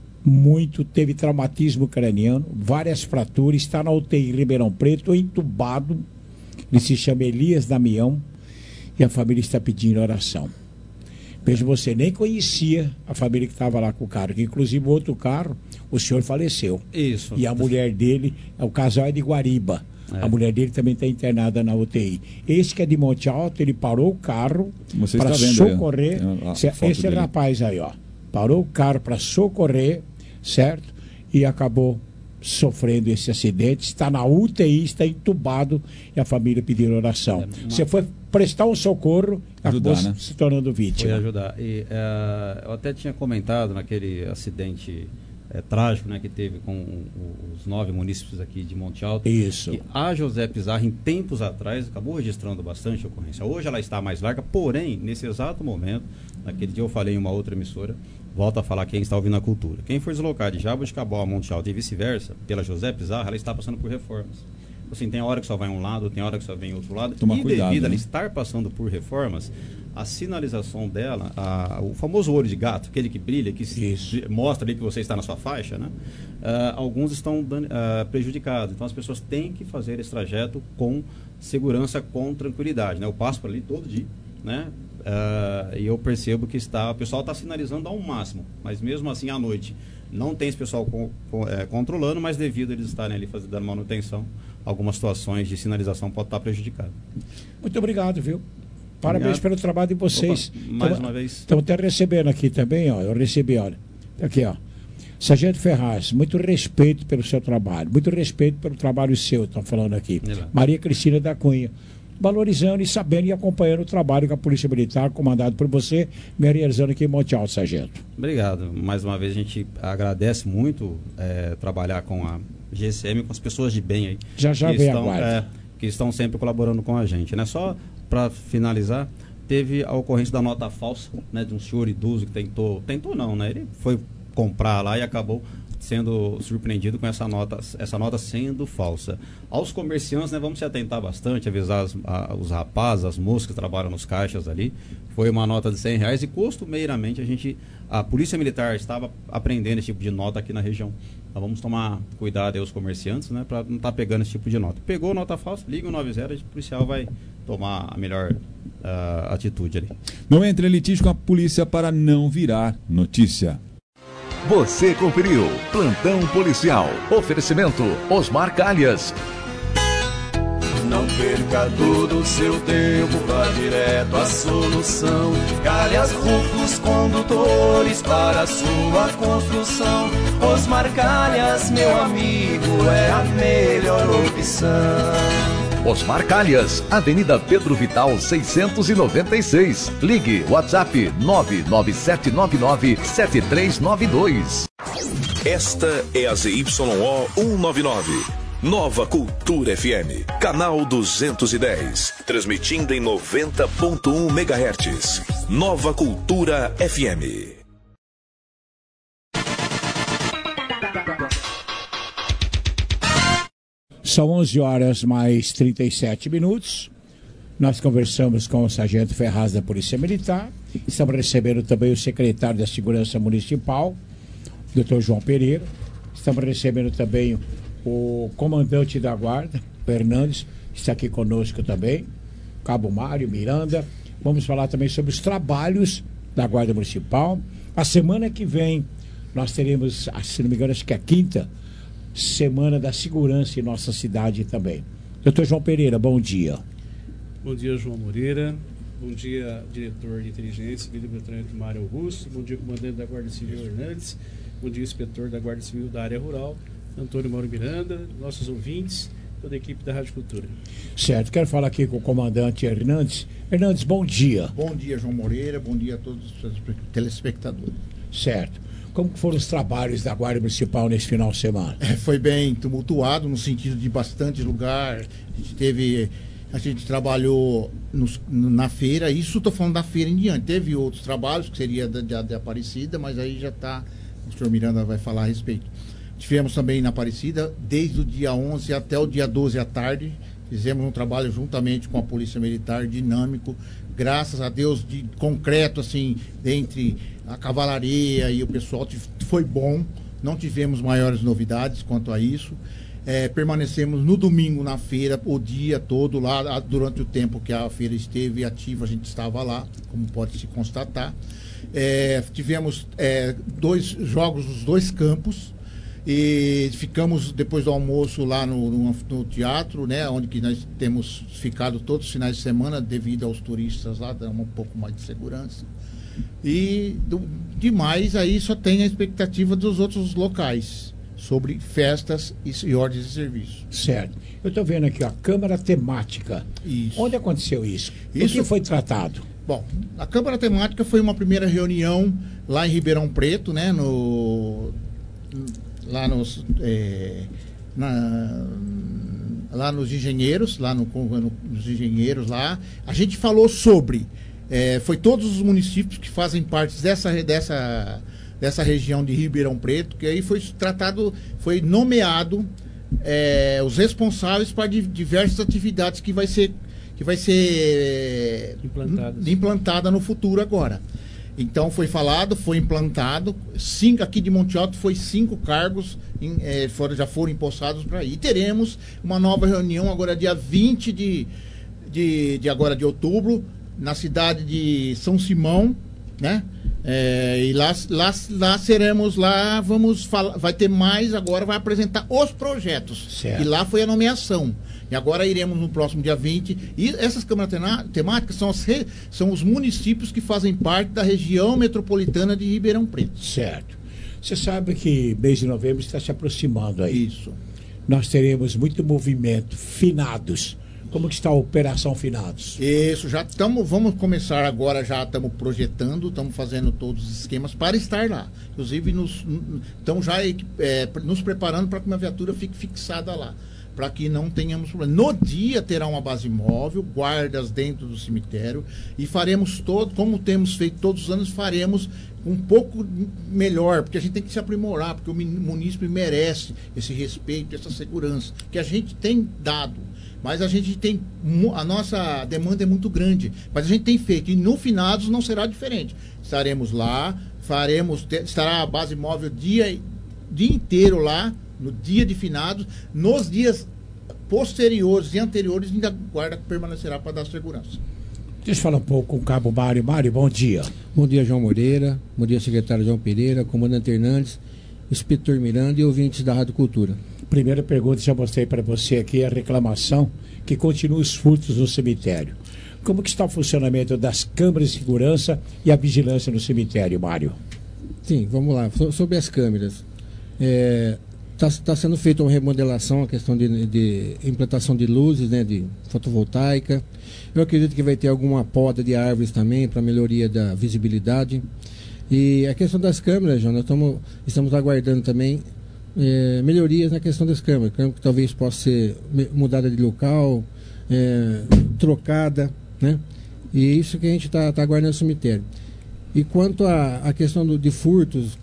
Speaker 2: muito, teve traumatismo craniano, várias fraturas, está na UTI em Ribeirão Preto, entubado. Ele se chama Elias Damião e a família está pedindo oração. Veja, você nem conhecia a família que estava lá com o carro, que inclusive o outro carro, o senhor faleceu.
Speaker 17: Isso.
Speaker 2: E a mulher dele, o casal é de Guariba. A mulher dele também está internada na UTI. Esse que é de Monte Alto, ele parou o carro para socorrer. Esse rapaz aí, ó. Parou o carro para socorrer, certo? E acabou sofrendo esse acidente. Está na UTI, está entubado e a família pediu oração. Você foi prestar um socorro, acabou se tornando vítima.
Speaker 17: Foi ajudar. E, eu até tinha comentado naquele acidente trágico, né, que teve com os 9 munícipes aqui de Monte Alto.
Speaker 2: Isso.
Speaker 17: Que a José Pizarro, em tempos atrás, acabou registrando bastante ocorrência. Hoje ela está mais larga, porém, nesse exato momento, naquele dia eu falei em uma outra emissora, volto a falar quem está ouvindo a cultura. Quem for deslocar de Jaboticabal a Monte Alto e vice-versa, pela José Pizarro, ela está passando por reformas. Assim, tem hora que só vai um lado, tem hora que só vem outro lado.
Speaker 3: Toma
Speaker 17: e
Speaker 3: cuidado,
Speaker 17: devido a ela
Speaker 3: né?
Speaker 17: estar passando por reformas, a sinalização dela, o famoso olho de gato, aquele que brilha, que mostra ali que você está na sua faixa, né? Alguns estão prejudicados. Então as pessoas têm que fazer esse trajeto com segurança, com tranquilidade, né? Eu passo por ali todo dia, né? E eu percebo que o pessoal está sinalizando ao máximo, mas mesmo assim à noite não tem esse pessoal controlando, mas devido a eles estarem ali dando manutenção, algumas situações de sinalização podem estar prejudicadas.
Speaker 2: Muito obrigado, viu? Parabéns pelo trabalho de vocês.
Speaker 17: Opa, mais uma vez.
Speaker 2: Estamos até recebendo aqui também, ó. Eu recebi, olha. Aqui, ó. Sargento Ferraz, muito respeito pelo seu trabalho, muito respeito pelo trabalho seu, estão falando aqui. Maria Cristina da Cunha, valorizando e sabendo e acompanhando o trabalho que a Polícia Militar, comandado por você, me realizando aqui em Monte Alto, Sargento.
Speaker 17: Obrigado. Mais uma vez a gente agradece muito trabalhar com a GSM, com as pessoas de bem aí.
Speaker 2: Já vem a guarda.
Speaker 17: Que estão sempre colaborando com a gente, né? Só para finalizar, teve a ocorrência da nota falsa, né? De um senhor idoso que tentou não, né? Ele foi comprar lá e acabou sendo surpreendido com essa nota sendo falsa. Aos comerciantes, né, vamos se atentar bastante, avisar os rapazes, as moças que trabalham nos caixas ali. Foi uma nota de R$100 e costumeiramente a Polícia Militar estava apreendendo esse tipo de nota aqui na região. Então vamos tomar cuidado aí os comerciantes, né, para não estar pegando esse tipo de nota. Pegou nota falsa, liga o 90, o policial vai tomar a melhor atitude ali.
Speaker 3: Não entre em litígio com a polícia para não virar notícia.
Speaker 16: Você conferiu Plantão Policial. Oferecimento Osmar Calhas.
Speaker 18: Não perca todo o seu tempo, vá direto à solução. Calhas Rufos Condutores para a sua construção. Osmar Calhas, meu amigo, é a melhor opção.
Speaker 16: Osmar Calhas, Avenida Pedro Vital 696. Ligue WhatsApp 997997392.
Speaker 19: Esta é a ZYO 199. Nova Cultura FM, canal 210, transmitindo em 90.1 MHz. Nova Cultura FM.
Speaker 2: São 11 horas mais 37 minutos. Nós conversamos com o Sargento Ferraz da Polícia Militar. Estamos recebendo também o secretário da Segurança Municipal, Dr. João Pereira. Estamos recebendo também o comandante da Guarda, Fernandes, está aqui conosco também, Cabo Mário, Miranda. Vamos falar também sobre os trabalhos da Guarda Municipal. A semana que vem nós teremos, se não me engano, acho que é a 5ª Semana da Segurança em nossa cidade também. Doutor João Pereira, bom dia.
Speaker 20: Bom dia, João Moreira. Bom dia, diretor de inteligência, Lieutenant Mário Augusto. Bom dia, comandante da Guarda Civil Hernandes. Bom dia, inspetor da Guarda Civil da área rural, Antônio Mauro Miranda, nossos ouvintes, toda a equipe da Rádio Cultura.
Speaker 2: Certo, quero falar aqui com o comandante Hernandes. Hernandes, bom dia.
Speaker 21: Bom dia, João Moreira. Bom dia a todos os telespectadores.
Speaker 2: Certo. Como foram os trabalhos da Guarda Municipal nesse final de semana?
Speaker 21: Foi bem tumultuado, no sentido de bastante lugar. A gente trabalhou na feira, isso estou falando da feira em diante. Teve outros trabalhos, que seria da Aparecida, mas aí já está, o senhor Miranda vai falar a respeito. Tivemos também na Aparecida, desde o dia 11 até o dia 12 à tarde. Fizemos um trabalho juntamente com a Polícia Militar, dinâmico, graças a Deus, de concreto, assim, entre a cavalaria e o pessoal, foi bom. Não tivemos maiores novidades quanto a isso. Permanecemos no domingo na feira, o dia todo lá, durante o tempo que a feira esteve ativa, a gente estava lá, como pode se constatar. Tivemos 2 jogos nos 2 campos. E ficamos depois do almoço lá no teatro, né, onde que nós temos ficado todos os finais de semana devido aos turistas lá, dando um pouco mais de segurança. E demais aí só tem a expectativa dos outros locais sobre festas e ordens de serviço.
Speaker 2: Certo. Eu estou vendo aqui, ó, Câmara Temática.
Speaker 21: Isso.
Speaker 2: Onde aconteceu isso? O que foi tratado?
Speaker 21: Bom, a Câmara Temática foi uma primeira reunião lá em Ribeirão Preto, né, lá nos engenheiros, nos engenheiros lá. A gente falou sobre, foi todos os municípios que fazem parte dessa região de Ribeirão Preto, que aí foi nomeado os responsáveis para diversas atividades que vai ser implantada no futuro agora. Então foi implantado, aqui de Monte Alto foi 5 cargos, já foram empossados para aí. E teremos uma nova reunião agora dia 20 de outubro, na cidade de São Simão, né? E lá seremos, vai ter mais, agora vai apresentar os projetos.
Speaker 2: Certo.
Speaker 21: E lá foi a nomeação. E agora iremos no próximo dia 20. E essas câmaras temáticas são os municípios que fazem parte da região metropolitana de Ribeirão Preto.
Speaker 2: Certo. Você sabe que mês de novembro está se aproximando aí.
Speaker 21: Isso.
Speaker 2: Nós teremos muito movimento. Finados. Como que está a Operação Finados?
Speaker 21: Isso, vamos começar agora, já estamos projetando, estamos fazendo todos os esquemas para estar lá. Inclusive, estamos já nos preparando para que uma viatura fique fixada lá, para que não tenhamos problema. No dia terá uma base móvel, guardas dentro do cemitério, e faremos como temos feito todos os anos, faremos um pouco melhor, porque a gente tem que se aprimorar, porque o munícipe merece esse respeito, essa segurança, que a gente tem dado. Mas a nossa demanda é muito grande, mas a gente tem feito, e no Finados não será diferente. Estaremos lá, estará a base móvel o dia inteiro lá, no dia de Finados. Nos dias posteriores e anteriores, ainda a guarda permanecerá para dar segurança.
Speaker 2: Deixa eu falar um pouco com o Cabo Mário. Mário, bom dia.
Speaker 7: Bom dia, João Moreira. Bom dia, secretário João Pereira, comandante Hernandes, inspetor Miranda e ouvintes da Rádio Cultura.
Speaker 2: Primeira pergunta, já mostrei para você aqui, a reclamação que continua os furtos no cemitério. Como que está o funcionamento das câmeras de segurança e a vigilância no cemitério, Mário?
Speaker 7: Sim, vamos lá. Sobre as câmeras. Está sendo feita uma remodelação, a questão de implantação de luzes, né, de fotovoltaica. Eu acredito que vai ter alguma poda de árvores também para melhoria da visibilidade. E a questão das câmeras, João, nós estamos aguardando também melhorias na questão das câmeras. Que talvez possa ser mudada de local, trocada, né? E isso que a gente está aguardando no cemitério. E quanto à questão de furtos,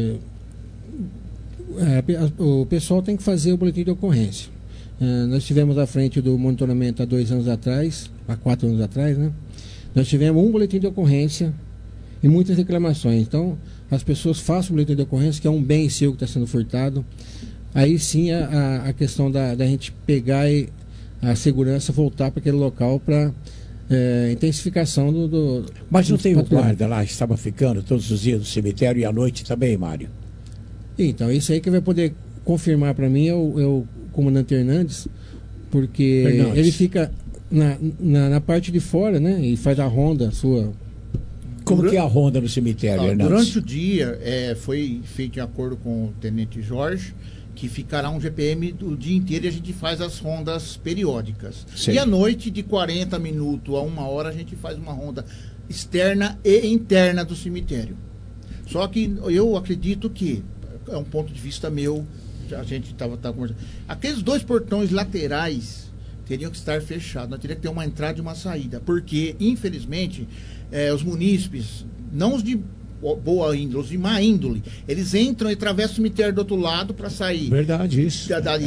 Speaker 7: o pessoal tem que fazer o boletim de ocorrência. Nós tivemos à frente do monitoramento há 4 anos atrás, né? Nós tivemos um boletim de ocorrência e muitas reclamações. Então, as pessoas façam o boletim de ocorrência, que é um bem seu que está sendo furtado. Aí sim a questão da gente pegar e a segurança voltar para aquele local para intensificação do
Speaker 2: Mas não tem o guarda lá, estava ficando todos os dias no cemitério e à noite também, Mário?
Speaker 7: Então, isso aí que vai poder confirmar para mim é o comandante Hernandes, porque ele fica na parte de fora, né? E faz a ronda sua.
Speaker 2: Como que é a ronda no cemitério, Hernandes?
Speaker 21: Durante o dia foi feito em acordo com o tenente Jorge, que ficará um GPM o dia inteiro, e a gente faz as rondas periódicas. Sim. E à noite, de 40 minutos a 1 hora, a gente faz uma ronda externa e interna do cemitério. Só que eu acredito que, é um ponto de vista meu, a gente estava conversando, aqueles 2 portões laterais teriam que estar fechados, nós teríamos que ter uma entrada e uma saída, porque, infelizmente, os munícipes, não os de boa índole, os de má índole, eles entram e atravessam o cemitério do outro lado para sair.
Speaker 2: Verdade, isso.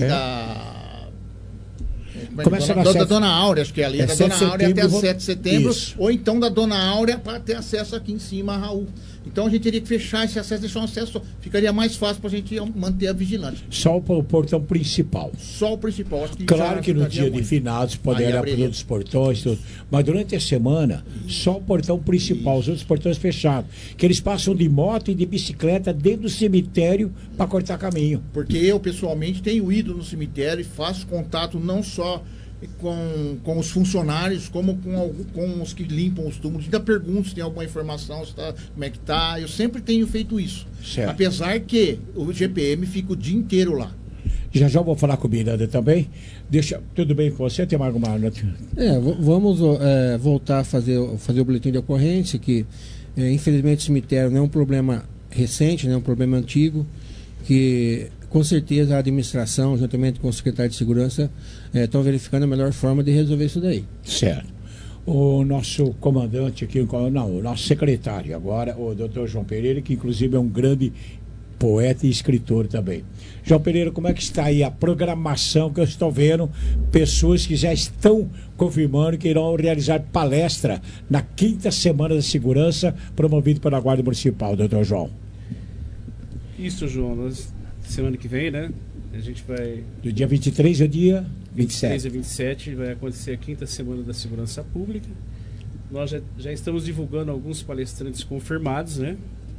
Speaker 21: Começa da Dona Áurea, acho que é ali, da Dona Áurea até 7 de setembro, isso. Ou então da Dona Áurea para ter acesso aqui em cima a Raul. Então a gente teria que fechar esse acesso, deixar um acesso, ficaria mais fácil para a gente manter a vigilância.
Speaker 2: Só o portão principal.
Speaker 21: Só o principal. Acho que
Speaker 2: claro que no dia de finados poderá abrir outros portões, tudo. Mas durante a semana, só o portão principal, os outros portões fechados. Que eles passam de moto e de bicicleta dentro do cemitério para cortar caminho.
Speaker 21: Porque eu, pessoalmente, tenho ido no cemitério e faço contato não só com os funcionários, como com os que limpam os túmulos. Ainda pergunto se tem alguma informação, como é que está. Eu sempre tenho feito isso. Certo. Apesar que o GPM fica o dia inteiro lá.
Speaker 2: Já vou falar com o Miranda também. Tudo bem com você? Tem mais alguma notícia?
Speaker 7: Vamos voltar a fazer o boletim de ocorrência, que infelizmente o cemitério não é um problema recente, não é um problema antigo, que com certeza a administração, juntamente com o secretário de segurança, estão verificando a melhor forma de resolver isso daí.
Speaker 2: Certo. O nosso comandante aqui, não, o nosso secretário agora, o Dr. João Pereira, que inclusive é um grande poeta e escritor também. João Pereira, como é que está aí a programação que eu estou vendo? Pessoas que já estão confirmando que irão realizar palestra na 5ª Semana da Segurança, promovido pela Guarda Municipal, doutor João.
Speaker 20: Isso, João, semana que vem, né? A gente vai...
Speaker 2: Do dia 23 ao dia 27.
Speaker 20: 23 a 27 vai acontecer a 5ª Semana da Segurança Pública. Nós já estamos divulgando alguns palestrantes confirmados, né?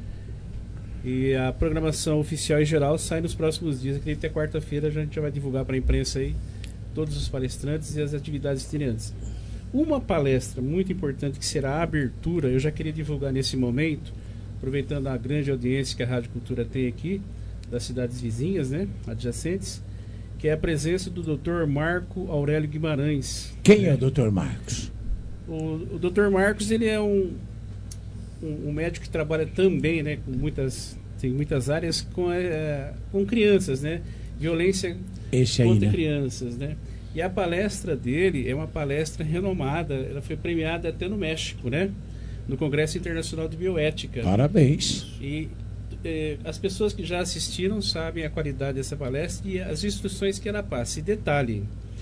Speaker 20: E a programação oficial e geral sai nos próximos dias. Acredito que até quarta-feira a gente já vai divulgar para a imprensa aí todos os palestrantes e as atividades itinerantes. Uma palestra muito importante que será a abertura, eu já queria divulgar nesse momento, aproveitando a grande audiência que a Rádio Cultura tem aqui, das cidades vizinhas, né, adjacentes, que é a presença do Dr. Marco Aurélio Guimarães.
Speaker 2: Quem é o Dr. Marcos?
Speaker 20: O Dr. Marcos, ele é um médico que trabalha também, né, tem muitas áreas com crianças, né, violência contra crianças, né. E a palestra dele é uma palestra renomada, ela foi premiada até no México, né, no Congresso Internacional de Bioética.
Speaker 2: Parabéns.
Speaker 20: E as pessoas que já assistiram sabem a qualidade dessa palestra e as instruções que ela passa. E detalhe,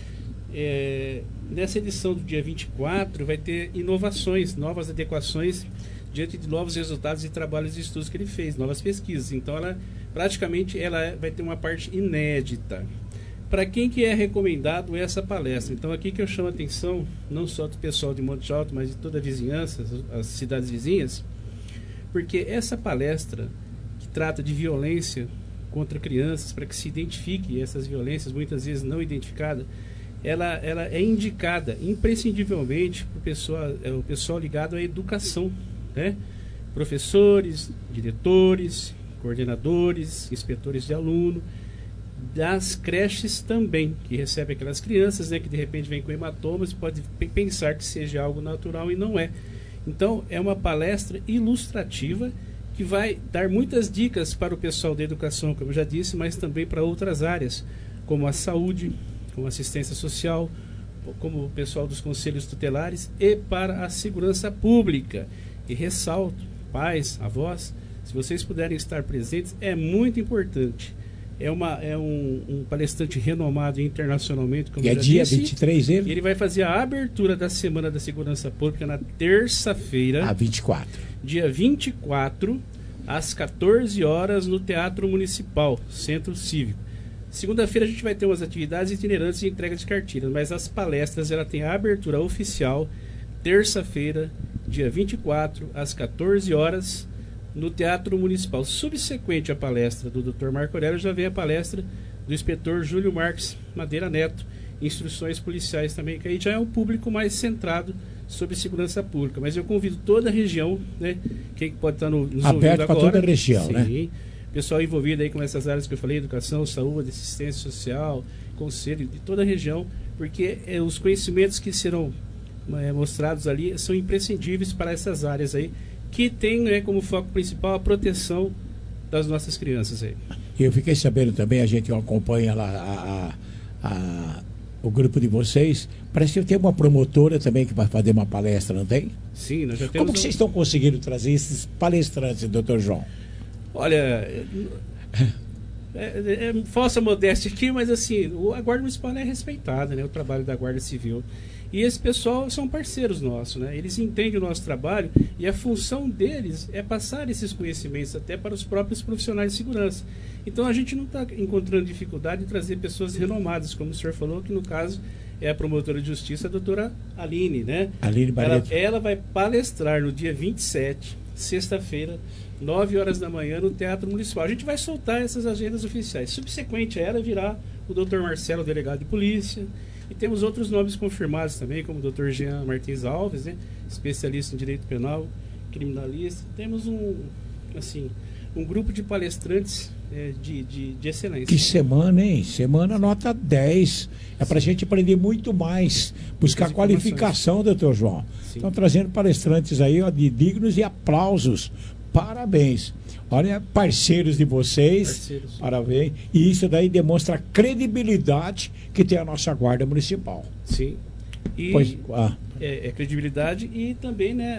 Speaker 20: nessa edição do dia 24 vai ter inovações, novas adequações diante de novos resultados de trabalhos e estudos que ele fez, novas pesquisas. Então ela vai ter uma parte inédita. Para quem que é recomendado essa palestra? Então aqui que eu chamo a atenção, não só do pessoal de Monte Alto, mas de toda a vizinhança, as cidades vizinhas, porque essa palestra que trata de violência contra crianças, para que se identifique essas violências, muitas vezes não identificadas, ela é indicada imprescindivelmente para o pessoal ligado à educação, né? Professores, diretores, coordenadores, inspetores de aluno, das creches também, que recebem aquelas crianças, né, que de repente vêm com hematomas, pode pensar que seja algo natural e não é. Então, é uma palestra ilustrativa que vai dar muitas dicas para o pessoal da educação, como eu já disse, mas também para outras áreas, como a saúde, como a assistência social, como o pessoal dos conselhos tutelares e para a segurança pública. E ressalto, pais, avós, se vocês puderem estar presentes, é muito importante. É um palestrante renomado internacionalmente, como eu já
Speaker 2: dia
Speaker 20: disse.
Speaker 2: 23 ele?
Speaker 20: E ele vai fazer a abertura da Semana da Segurança Pública na terça-feira.
Speaker 2: 24.
Speaker 20: Dia 24, às 14 horas, no Teatro Municipal, Centro Cívico. Segunda-feira a gente vai ter umas atividades itinerantes e entrega de cartilhas, mas as palestras ela tem a abertura oficial, terça-feira, dia 24, às 14 horas, no Teatro Municipal. Subsequente à palestra do Dr. Marco Aurélio, já vem a palestra do inspetor Júlio Marques Madeira Neto, instruções policiais também, que aí já é um público mais centrado sobre segurança pública. Mas eu convido toda a região, né, quem pode estar nos ouvindo agora.
Speaker 2: Aberto para toda a região,
Speaker 20: sim,
Speaker 2: né?
Speaker 20: Pessoal envolvido aí com essas áreas que eu falei, educação, saúde, assistência social, conselho, de toda a região, porque os conhecimentos que serão mostrados ali são imprescindíveis para essas áreas aí, que tem, né, como foco principal a proteção das nossas crianças aí.
Speaker 2: Eu fiquei sabendo também, a gente acompanha lá o grupo de vocês, parece que tem uma promotora também que vai fazer uma palestra, não tem?
Speaker 20: Sim, nós já temos.
Speaker 2: Como que vocês estão conseguindo trazer esses palestrantes, doutor João?
Speaker 20: Olha, falsa modéstia aqui, mas assim, a Guarda Municipal é respeitada, né, o trabalho da Guarda Civil. E esse pessoal são parceiros nossos, né? Eles entendem o nosso trabalho e a função deles é passar esses conhecimentos até para os próprios profissionais de segurança. Então a gente não está encontrando dificuldade em trazer pessoas renomadas, como o senhor falou, que no caso é a promotora de justiça, a doutora Aline, né?
Speaker 2: Aline Barreto.
Speaker 20: Ela vai palestrar no dia 27, sexta-feira, 9 horas da manhã, no Teatro Municipal. A gente vai soltar essas agendas oficiais. Subsequente a ela virá o doutor Marcelo, delegado de polícia. E temos outros nomes confirmados também, como o Dr. Jean Martins Alves, né, especialista em direito penal, criminalista. Temos um grupo de palestrantes de excelência.
Speaker 2: Que semana, hein? Semana nota 10. É para a gente aprender muito mais, buscar qualificação, doutor João. Sim. Estão trazendo palestrantes aí, ó, de dignos e aplausos. Parabéns. Olha, parceiros de vocês, parabéns. E isso daí demonstra a credibilidade que tem a nossa Guarda Municipal.
Speaker 20: Sim. E credibilidade e também, né,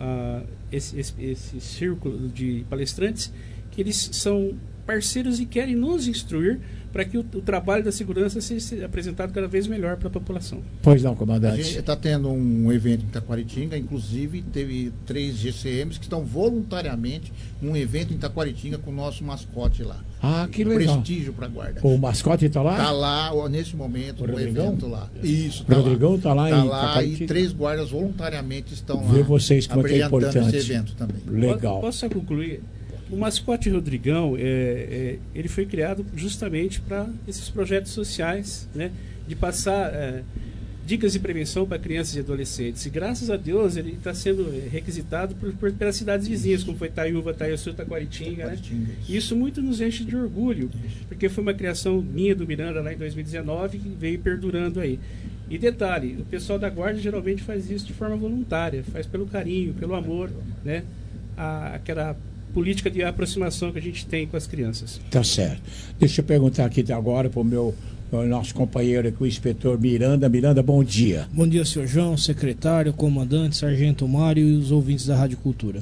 Speaker 20: esse círculo de palestrantes que eles são parceiros e querem nos instruir para que o trabalho da segurança seja apresentado cada vez melhor para a população.
Speaker 2: Pois não, comandante.
Speaker 21: A gente está tendo um evento em Taquaritinga, inclusive teve 3 GCMs que estão voluntariamente num evento em Taquaritinga com o nosso mascote lá.
Speaker 2: Ah, que legal.
Speaker 21: Prestígio para a guarda.
Speaker 2: O mascote está lá?
Speaker 21: Está lá, nesse momento, no evento lá. Isso,
Speaker 2: o Rodrigão está lá,
Speaker 21: tá lá e 3 guardas voluntariamente estão lá.
Speaker 2: Vê vocês quanto é importante.
Speaker 21: Esse evento também.
Speaker 2: Legal.
Speaker 20: Posso só concluir? O mascote Rodrigão, ele foi criado justamente para esses projetos sociais, né, de passar dicas de prevenção para crianças e adolescentes. E graças a Deus ele está sendo requisitado pelas cidades vizinhas, como foi Taiúva, Taiaçu, Taquaritinga. Né? Isso muito nos enche de orgulho, porque foi uma criação minha do Miranda lá em 2019 que veio perdurando aí. E detalhe, o pessoal da guarda geralmente faz isso de forma voluntária, faz pelo carinho, pelo amor, né? Aquela política de aproximação que a gente tem com as crianças.
Speaker 2: Tá certo. Deixa eu perguntar aqui agora para o nosso companheiro aqui, o inspetor Miranda. Miranda, bom dia.
Speaker 6: Bom dia, senhor João, secretário, comandante, sargento Mário e os ouvintes da Rádio Cultura.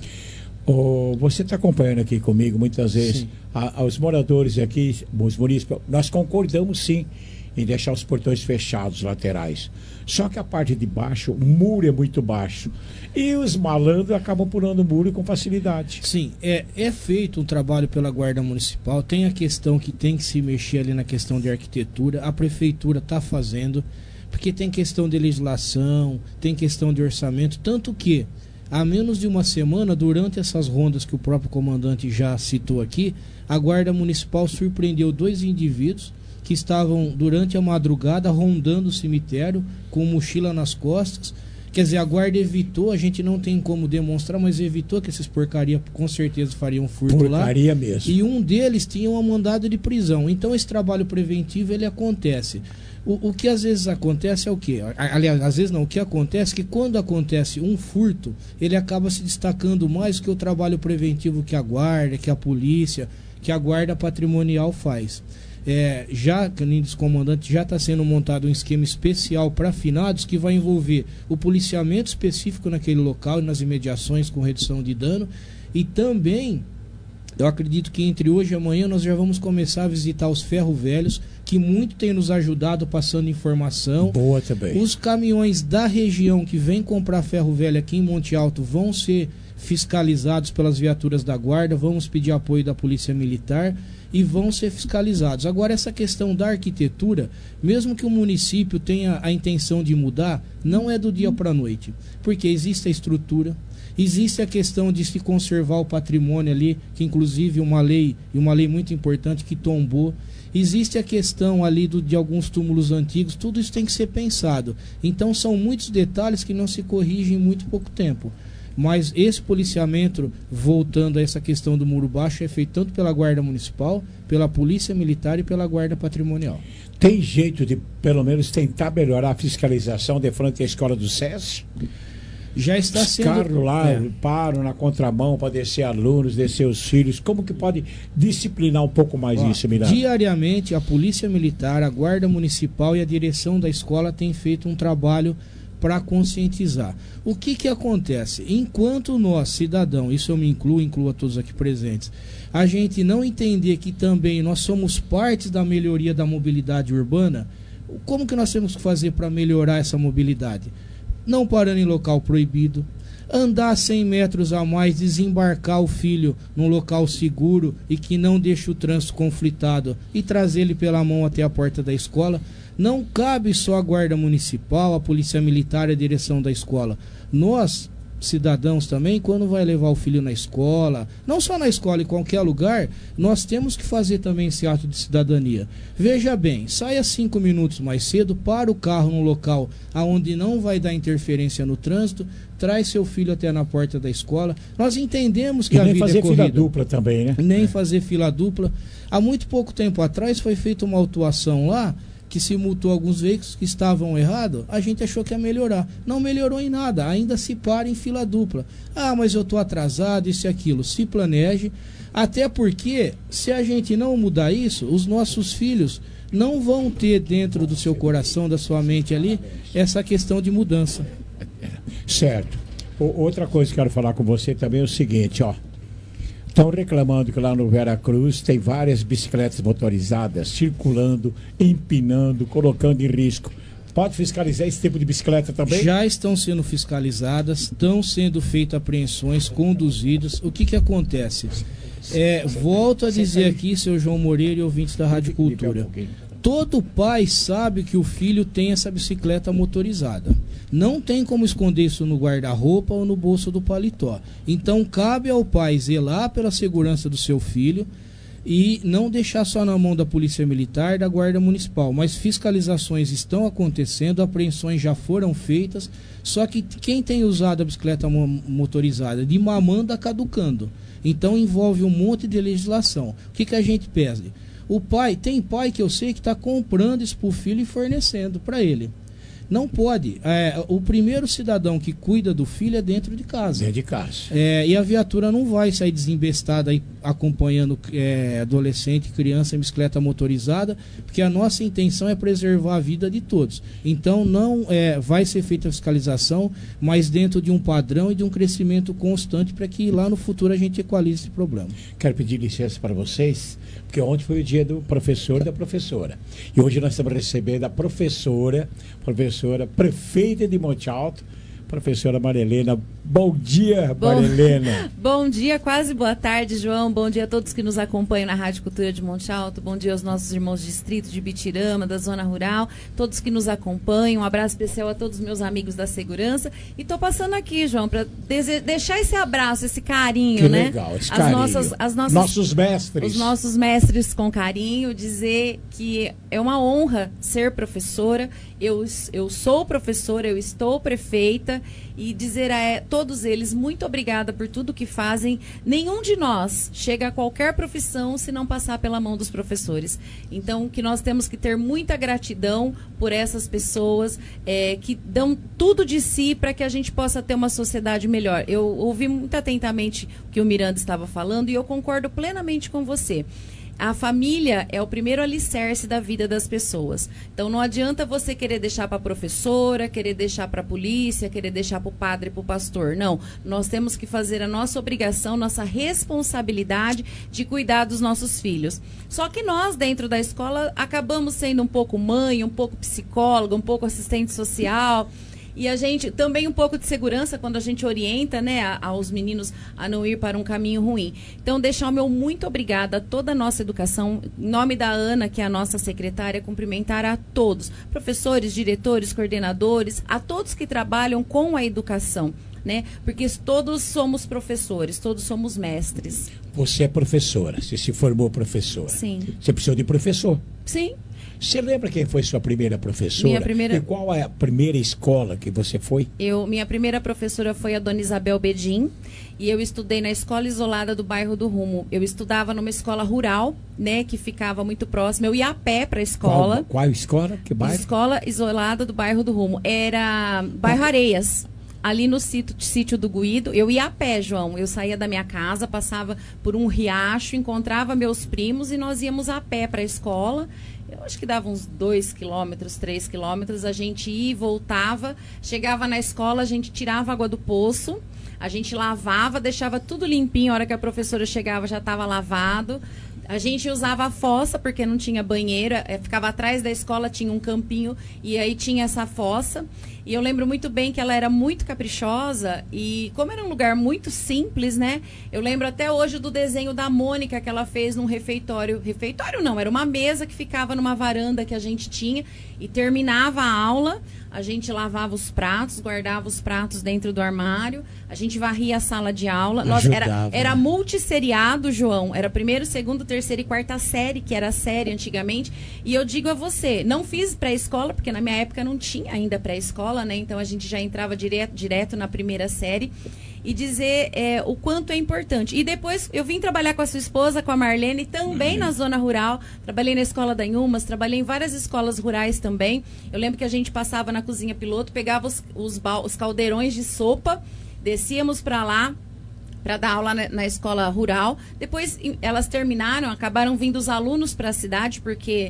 Speaker 2: Você está acompanhando aqui comigo muitas vezes. Os moradores aqui, os munícipes, nós concordamos sim em deixar os portões fechados, laterais. Só que a parte de baixo, o muro é muito baixo. E os malandros acabam pulando o muro com facilidade.
Speaker 6: Sim, é feito um trabalho pela Guarda Municipal. Tem a questão que tem que se mexer ali na questão de arquitetura. A prefeitura está fazendo, porque tem questão de legislação, tem questão de orçamento. Tanto que, há menos de uma semana, durante essas rondas que o próprio comandante já citou aqui, a Guarda Municipal surpreendeu 2 indivíduos que estavam durante a madrugada rondando o cemitério com mochila nas costas. Quer dizer, a guarda evitou, a gente não tem como demonstrar, mas evitou que esses porcaria com certeza fariam furto lá.
Speaker 2: Porcaria mesmo.
Speaker 6: E um deles tinha um mandado de prisão. Então esse trabalho preventivo ele acontece. O que às vezes acontece é o quê? Aliás, às vezes não, o que acontece é que quando acontece um furto, ele acaba se destacando mais que o trabalho preventivo que a guarda, que a polícia, que a guarda patrimonial faz. Já, queridos comandantes, já está sendo montado um esquema especial para finados que vai envolver o policiamento específico naquele local e nas imediações com redução de dano. E também, eu acredito que entre hoje e amanhã nós já vamos começar a visitar os ferro-velhos, que muito tem nos ajudado passando informação.
Speaker 2: Boa também.
Speaker 6: Os caminhões da região que vêm comprar ferro-velho aqui em Monte Alto vão ser fiscalizados pelas viaturas da guarda, vamos pedir apoio da Polícia Militar e vão ser fiscalizados. Agora, essa questão da arquitetura, mesmo que o município tenha a intenção de mudar, não é do dia para a noite, porque existe a estrutura, existe a questão de se conservar o patrimônio ali, que inclusive uma lei muito importante que tombou, existe a questão ali de alguns túmulos antigos, tudo isso tem que ser pensado. Então são muitos detalhes que não se corrigem em muito pouco tempo. Mas esse policiamento, voltando a essa questão do muro baixo, é feito tanto pela Guarda Municipal, pela Polícia Militar e pela Guarda Patrimonial.
Speaker 2: Tem jeito de, pelo menos, tentar melhorar a fiscalização de frente à escola do SES?
Speaker 6: Já está sendo...
Speaker 2: Os carros lá param na contramão para descer alunos, descer os filhos. Como que pode disciplinar um pouco mais isso, Miranda?
Speaker 6: Diariamente, a Polícia Militar, a Guarda Municipal e a direção da escola têm feito um trabalho para conscientizar. O que acontece? Enquanto nós, cidadão, isso eu me incluo a todos aqui presentes, a gente não entender que também nós somos parte da melhoria da mobilidade urbana, como que nós temos que fazer para melhorar essa mobilidade? Não parando em local proibido, andar 100 metros a mais, desembarcar o filho num local seguro e que não deixe o trânsito conflitado e trazer ele pela mão até a porta da escola. Não cabe só a Guarda Municipal, a Polícia Militar e a direção da escola. Nós, cidadãos também, quando vai levar o filho na escola, não só na escola, em qualquer lugar, nós temos que fazer também esse ato de cidadania. Veja bem, saia 5 minutos mais cedo, para o carro num local onde não vai dar interferência no trânsito, traz seu filho até na porta da escola. Nós entendemos que a vida é corrida.
Speaker 2: Nem fazer fila dupla também, né?
Speaker 6: Nem fazer fila dupla. Há muito pouco tempo atrás foi feita uma autuação lá, que se multou alguns veículos que estavam errados, a gente achou que ia melhorar. Não melhorou em nada, ainda se para em fila dupla. Ah, mas eu estou atrasado, isso e aquilo. Se planeje, até porque, se a gente não mudar isso, os nossos filhos não vão ter dentro do seu coração, da sua mente ali, essa questão de mudança.
Speaker 2: Certo. Outra coisa que eu quero falar com você também é o seguinte, ó. Estão reclamando que lá no Veracruz tem várias bicicletas motorizadas circulando, empinando, colocando em risco. Pode fiscalizar esse tipo de bicicleta também?
Speaker 6: Já estão sendo fiscalizadas, estão sendo feitas apreensões, conduzidas. O que acontece? Volto a dizer aqui, seu João Moreira e ouvintes da Rádio Cultura. Todo pai sabe que o filho tem essa bicicleta motorizada. Não tem como esconder isso no guarda-roupa ou no bolso do paletó. Então cabe ao pai zelar pela segurança do seu filho e não deixar só na mão da Polícia Militar e da Guarda Municipal. Mas fiscalizações estão acontecendo, apreensões já foram feitas, só que quem tem usado a bicicleta motorizada de mamãe anda caducando. Então envolve um monte de legislação. O que a gente pede? Tem pai que eu sei que está comprando isso para o filho e fornecendo para ele. Não pode. O primeiro cidadão que cuida do filho é dentro de casa.
Speaker 2: Dentro de casa.
Speaker 6: E a viatura não vai sair desembestada aí acompanhando adolescente, criança em bicicleta motorizada, porque a nossa intenção é preservar a vida de todos. Então não vai ser feita a fiscalização, mas dentro de um padrão e de um crescimento constante para que lá no futuro a gente equalize esse problema.
Speaker 2: Quero pedir licença para vocês, porque ontem foi o dia do professor e da professora. E hoje nós estamos recebendo a professora prefeita de Monte Alto, professora Marilena. Bom dia, Marilena.
Speaker 9: Bom dia, quase boa tarde, João. Bom dia a todos que nos acompanham na Rádio Cultura de Monte Alto. Bom dia aos nossos irmãos de distrito de Bitirama, da Zona Rural, todos que nos acompanham. Um abraço especial a todos os meus amigos da segurança. E estou passando aqui, João, para deixar esse abraço, esse carinho,
Speaker 2: que
Speaker 9: né?
Speaker 2: Legal, esse carinho. Nossos mestres.
Speaker 9: Os nossos mestres com carinho, dizer que é uma honra ser professora. Eu sou professora, eu estou prefeita, e dizer a todos eles muito obrigada por tudo que fazem. Nenhum de nós chega a qualquer profissão se não passar pela mão dos professores. Então, que nós temos que ter muita gratidão por essas pessoas que dão tudo de si para que a gente possa ter uma sociedade melhor. Eu ouvi muito atentamente o que o Miranda estava falando e eu concordo plenamente com você. A família é o primeiro alicerce da vida das pessoas. Então não adianta você querer deixar para a professora, querer deixar para a polícia, querer deixar para o padre e para o pastor. Não, nós temos que fazer a nossa obrigação, nossa responsabilidade de cuidar dos nossos filhos. Só que nós, dentro da escola, acabamos sendo um pouco mãe, um pouco psicóloga, um pouco assistente social. E a gente, também um pouco de segurança quando a gente orienta, né, aos meninos a não ir para um caminho ruim. Então, deixar o meu muito obrigada a toda a nossa educação. Em nome da Ana, que é a nossa secretária, cumprimentar a todos, professores, diretores, coordenadores, a todos que trabalham com a educação, né? Porque todos somos professores, todos somos mestres.
Speaker 2: Você é professora, você se formou professora.
Speaker 9: Sim.
Speaker 2: Você precisou de professor.
Speaker 9: Sim.
Speaker 2: Você lembra quem foi sua primeira professora?
Speaker 9: Minha primeira...
Speaker 2: E qual é a primeira escola que você foi?
Speaker 9: Minha primeira professora foi a Dona Isabel Bedin, e eu estudei na escola isolada do bairro do Rumo. Eu estudava numa escola rural, né, que ficava muito próxima. Eu ia a pé para a escola.
Speaker 2: Qual escola? Que bairro?
Speaker 9: Escola isolada do bairro do Rumo. Era bairro Areias. Ali no sítio do Guido, eu ia a pé, João. Eu saía da minha casa, passava por um riacho, encontrava meus primos e nós íamos a pé para a escola. Eu acho que dava uns 2 quilômetros, 3 quilômetros. A gente ia e voltava. Chegava na escola, a gente tirava água do poço. A gente lavava, deixava tudo limpinho. A hora que a professora chegava, já estava lavado. A gente usava a fossa, porque não tinha banheiro. Ficava atrás da escola, tinha um campinho. E aí tinha essa fossa. E eu lembro muito bem que ela era muito caprichosa. E como era um lugar muito simples, né? Eu lembro até hoje do desenho da Mônica que ela fez num refeitório. Refeitório não, era uma mesa que ficava numa varanda que a gente tinha. E terminava a aula, a gente lavava os pratos, guardava os pratos dentro do armário. A gente varria a sala de aula. Era multisseriado, João. Era primeiro, segundo, terceira e quarta série, que era a série antigamente. E eu digo a você, não fiz pré-escola, porque na minha época não tinha ainda pré-escola, né? Então a gente já entrava direto na primeira série. E dizer o quanto é importante. E depois eu vim trabalhar com a sua esposa, com a Marlene, também na zona rural. Trabalhei na escola da Inhumas, trabalhei em várias escolas rurais também. Eu lembro que a gente passava na cozinha piloto, pegava os caldeirões de sopa, descíamos para lá, para dar aula na escola rural. Depois elas terminaram, acabaram vindo os alunos para a cidade, porque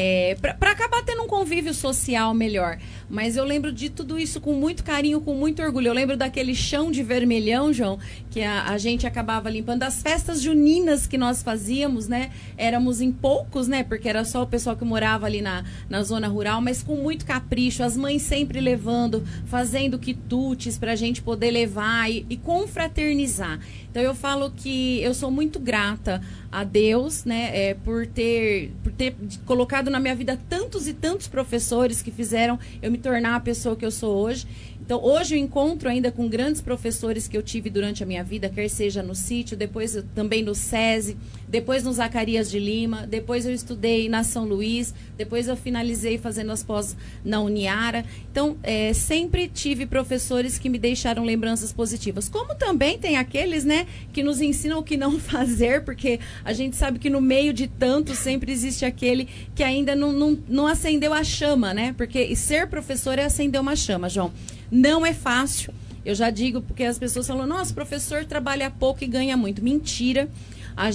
Speaker 9: para acabar tendo um convívio social melhor. Mas eu lembro de tudo isso com muito carinho, com muito orgulho. Eu lembro daquele chão de vermelhão, João, que a gente acabava limpando. Das festas juninas que nós fazíamos, né? Éramos em poucos, né? Porque era só o pessoal que morava ali na zona rural, mas com muito capricho. As mães sempre levando, fazendo quitutes para a gente poder levar e confraternizar. Então eu falo que eu sou muito grata a Deus, né, por ter colocado na minha vida tantos e tantos professores que fizeram eu me tornar a pessoa que eu sou hoje. Então, hoje eu encontro ainda com grandes professores que eu tive durante a minha vida, quer seja no sítio, depois também no SESI, depois no Zacarias de Lima, depois eu estudei na São Luís, depois eu finalizei fazendo as pós na Uniara. Então, sempre tive professores que me deixaram lembranças positivas. Como também tem aqueles, né, que nos ensinam o que não fazer, porque a gente sabe que no meio de tanto sempre existe aquele que ainda não acendeu a chama, né? Porque ser professor é acender uma chama, João. Não é fácil, eu já digo, porque as pessoas falam, nossa, professor trabalha pouco e ganha muito. Mentira, a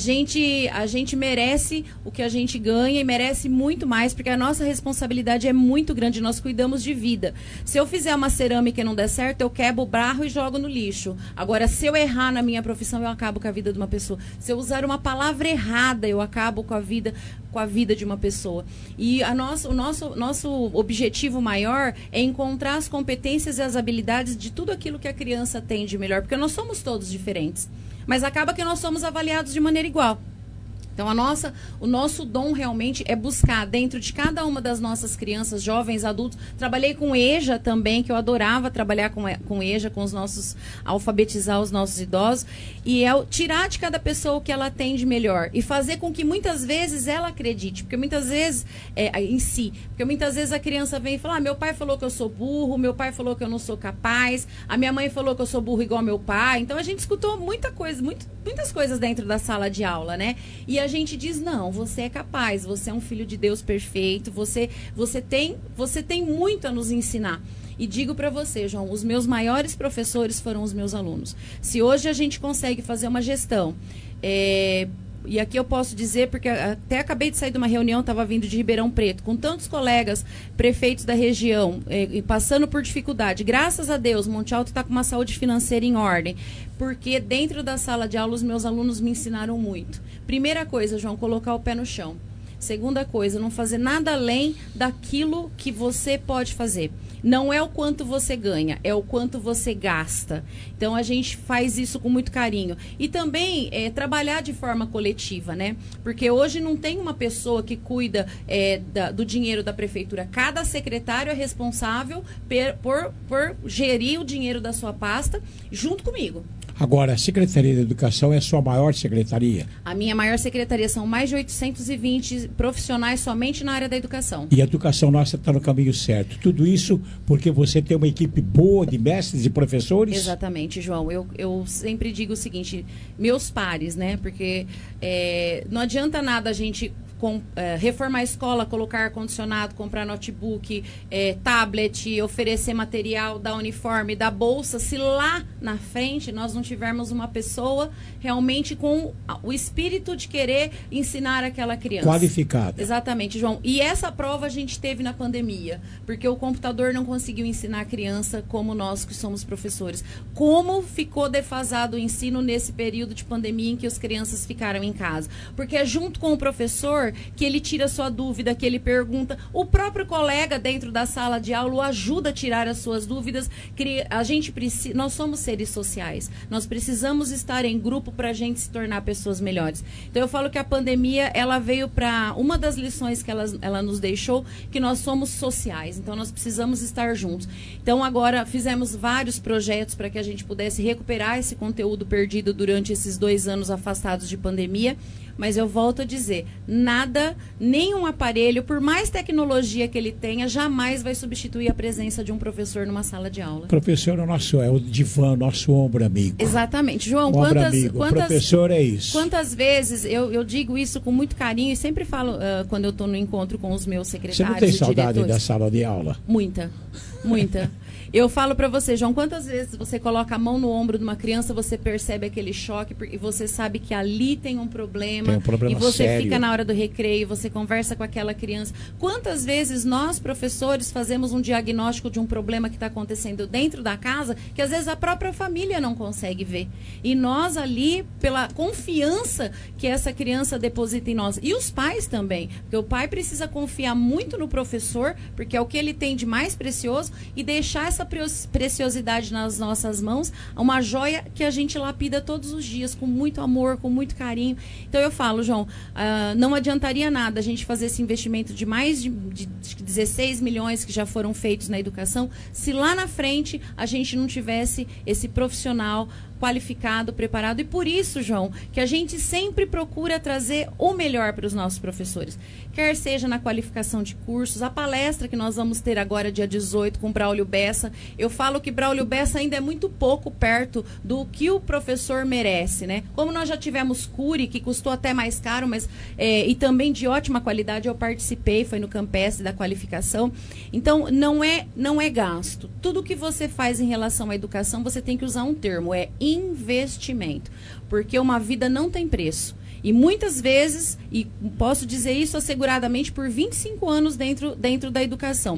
Speaker 9: gente merece o que a gente ganha e merece muito mais, porque a nossa responsabilidade é muito grande, nós cuidamos de vida. Se eu fizer uma cerâmica e não der certo, eu quebro o barro e jogo no lixo. Agora, se eu errar na minha profissão, eu acabo com a vida de uma pessoa. Se eu usar uma palavra errada, eu acabo com a vida de uma pessoa. E o nosso objetivo maior é encontrar as competências e as habilidades de tudo aquilo que a criança tem de melhor, porque nós somos todos diferentes, mas acaba que nós somos avaliados de maneira igual. Então, o nosso dom realmente é buscar dentro de cada uma das nossas crianças, jovens, adultos. Trabalhei com EJA também, que eu adorava trabalhar com EJA, com os nossos, alfabetizar os nossos idosos. E tirar de cada pessoa o que ela tem de melhor. E fazer com que muitas vezes ela acredite. Porque muitas vezes, em si, porque muitas vezes a criança vem e fala, meu pai falou que eu sou burro, meu pai falou que eu não sou capaz, a minha mãe falou que eu sou burro igual meu pai. Então, a gente escutou muitas coisas dentro da sala de aula, né? E a gente diz, não, você é capaz, você é um filho de Deus perfeito, você tem muito a nos ensinar. E digo para você, João, os meus maiores professores foram os meus alunos. Se hoje a gente consegue fazer uma gestão, e aqui eu posso dizer, porque até acabei de sair de uma reunião, estava vindo de Ribeirão Preto, com tantos colegas, prefeitos da região, e passando por dificuldade. Graças a Deus, Monte Alto está com uma saúde financeira em ordem, porque dentro da sala de aula os meus alunos me ensinaram muito. Primeira coisa, João, colocar o pé no chão. Segunda coisa, não fazer nada além daquilo que você pode fazer. Não é o quanto você ganha, é o quanto você gasta. Então, a gente faz isso com muito carinho. E também trabalhar de forma coletiva, né? Porque hoje não tem uma pessoa que cuida do dinheiro da prefeitura. Cada secretário é responsável por gerir o dinheiro da sua pasta junto comigo.
Speaker 2: Agora, a Secretaria da Educação é a sua maior secretaria?
Speaker 9: A minha maior secretaria são mais de 820 profissionais somente na área da educação.
Speaker 2: E a educação nossa está no caminho certo. Tudo isso porque você tem uma equipe boa de mestres e professores?
Speaker 9: Exatamente, João. Eu sempre digo o seguinte, meus pares, né? Porque não adianta nada a gente reformar a escola, colocar ar-condicionado, comprar notebook, tablet, oferecer material, dar uniforme, dar bolsa, se lá na frente nós não tivermos uma pessoa realmente com o espírito de querer ensinar aquela criança.
Speaker 2: Qualificada.
Speaker 9: Exatamente, João. E essa prova a gente teve na pandemia, porque o computador não conseguiu ensinar a criança como nós que somos professores. Como ficou defasado o ensino nesse período de pandemia em que as crianças ficaram em casa? Porque é junto com o professor que ele tira a sua dúvida, que ele pergunta. O próprio colega dentro da sala de aula o ajuda a tirar as suas dúvidas. Nós somos seres sociais. Nós precisamos estar em grupo para a gente se tornar pessoas melhores. Então eu falo que a pandemia, ela veio para uma das lições que ela nos deixou, que nós somos sociais. Então nós precisamos estar juntos. Então agora fizemos vários projetos para que a gente pudesse recuperar esse conteúdo perdido durante esses 2 anos afastados de pandemia. Mas eu volto a dizer, nenhum aparelho, por mais tecnologia que ele tenha, jamais vai substituir a presença de um professor numa sala de aula.
Speaker 2: Professor é o divã, nosso ombro amigo.
Speaker 9: Exatamente. João,
Speaker 2: professor é isso.
Speaker 9: Quantas vezes eu digo isso com muito carinho e sempre falo quando eu estou no encontro com os meus secretários.
Speaker 2: Você não tem saudade da sala de aula?
Speaker 9: Muita, muita. Eu falo pra você, João, quantas vezes você coloca a mão no ombro de uma criança, você percebe aquele choque e você sabe que ali tem um problema.
Speaker 2: Tem um problema
Speaker 9: e você
Speaker 2: sério.
Speaker 9: fica na hora do recreio, você conversa com aquela criança. Quantas vezes nós, professores, fazemos um diagnóstico de um problema que está acontecendo dentro da casa, que às vezes a própria família não consegue ver. E nós ali, pela confiança que essa criança deposita em nós. E os pais também, porque o pai precisa confiar muito no professor, porque é o que ele tem de mais precioso, e deixar essa preciosidade nas nossas mãos, uma joia que a gente lapida todos os dias, com muito amor, com muito carinho. Então eu falo, João, não adiantaria nada a gente fazer esse investimento de mais de 16 milhões que já foram feitos na educação, se lá na frente a gente não tivesse esse profissional qualificado, preparado. E por isso, João, que a gente sempre procura trazer o melhor para os nossos professores. Quer seja na qualificação de cursos, a palestra que nós vamos ter agora, dia 18, com Braulio Bessa. Eu falo que Braulio Bessa ainda é muito pouco perto do que o professor merece, né? Como nós já tivemos Cury, que custou até mais caro, mas e também de ótima qualidade, eu participei, foi no Campestre da qualificação. Então, não é gasto. Tudo que você faz em relação à educação, você tem que usar um termo, é investimento, porque uma vida não tem preço. E muitas vezes, e posso dizer isso asseguradamente por 25 anos dentro da educação,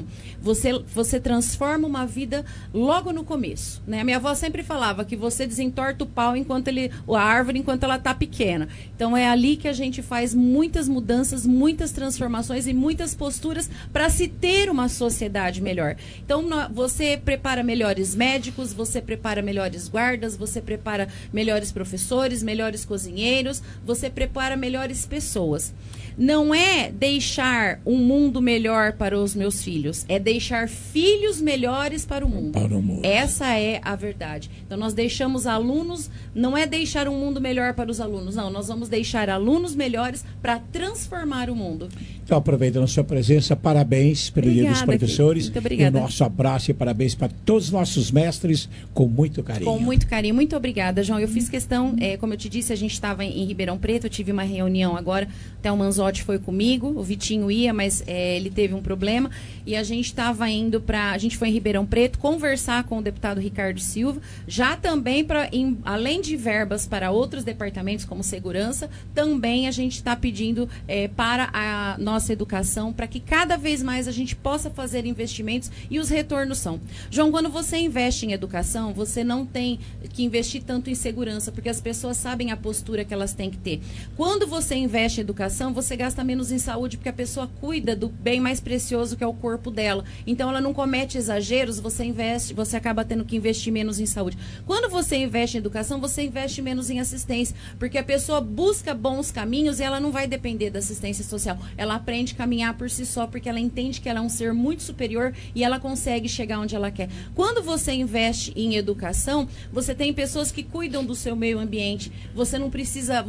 Speaker 9: você transforma uma vida logo no começo, né? A minha avó sempre falava que você desentorta o pau a árvore enquanto ela está pequena. Então é ali que a gente faz muitas mudanças, muitas transformações e muitas posturas para se ter uma sociedade melhor. Então você prepara melhores médicos, você prepara melhores guardas, você prepara melhores professores, melhores cozinheiros, você prepara melhores pessoas. Não é deixar um mundo melhor para os meus filhos, é deixar filhos melhores para o mundo. Essa é a verdade. Então nós deixamos alunos, não é deixar um mundo melhor para os alunos, não, nós vamos deixar alunos melhores para transformar o mundo.
Speaker 2: Então, aproveitando a sua presença, parabéns pelo Dia dos Professores.
Speaker 9: Muito obrigada.
Speaker 2: E o nosso abraço e parabéns para todos os nossos mestres, com muito carinho.
Speaker 9: Com muito carinho. Muito obrigada, João. Eu fiz questão, como eu te disse, a gente estava em Ribeirão Preto, eu tive uma reunião agora, até o Manzotti foi comigo, o Vitinho ia, mas ele teve um problema, e a gente estava indo a gente foi em Ribeirão Preto conversar com o deputado Ricardo Silva, já também além de verbas para outros departamentos, como segurança, também a gente está pedindo para a nossa educação, para que cada vez mais a gente possa fazer investimentos, e os retornos são. João, quando você investe em educação, você não tem que investir tanto em segurança, porque as pessoas sabem a postura que elas têm que ter. Quando você investe em educação, você gasta menos em saúde, porque a pessoa cuida do bem mais precioso, que é o corpo dela. Então ela não comete exageros, você acaba tendo que investir menos em saúde. Quando você investe em educação, você investe menos em assistência, porque a pessoa busca bons caminhos e ela não vai depender da assistência social. Ela aprende a caminhar por si só, porque ela entende que ela é um ser muito superior e ela consegue chegar onde ela quer. Quando você investe em educação, você tem pessoas que cuidam do seu meio ambiente. Você não precisa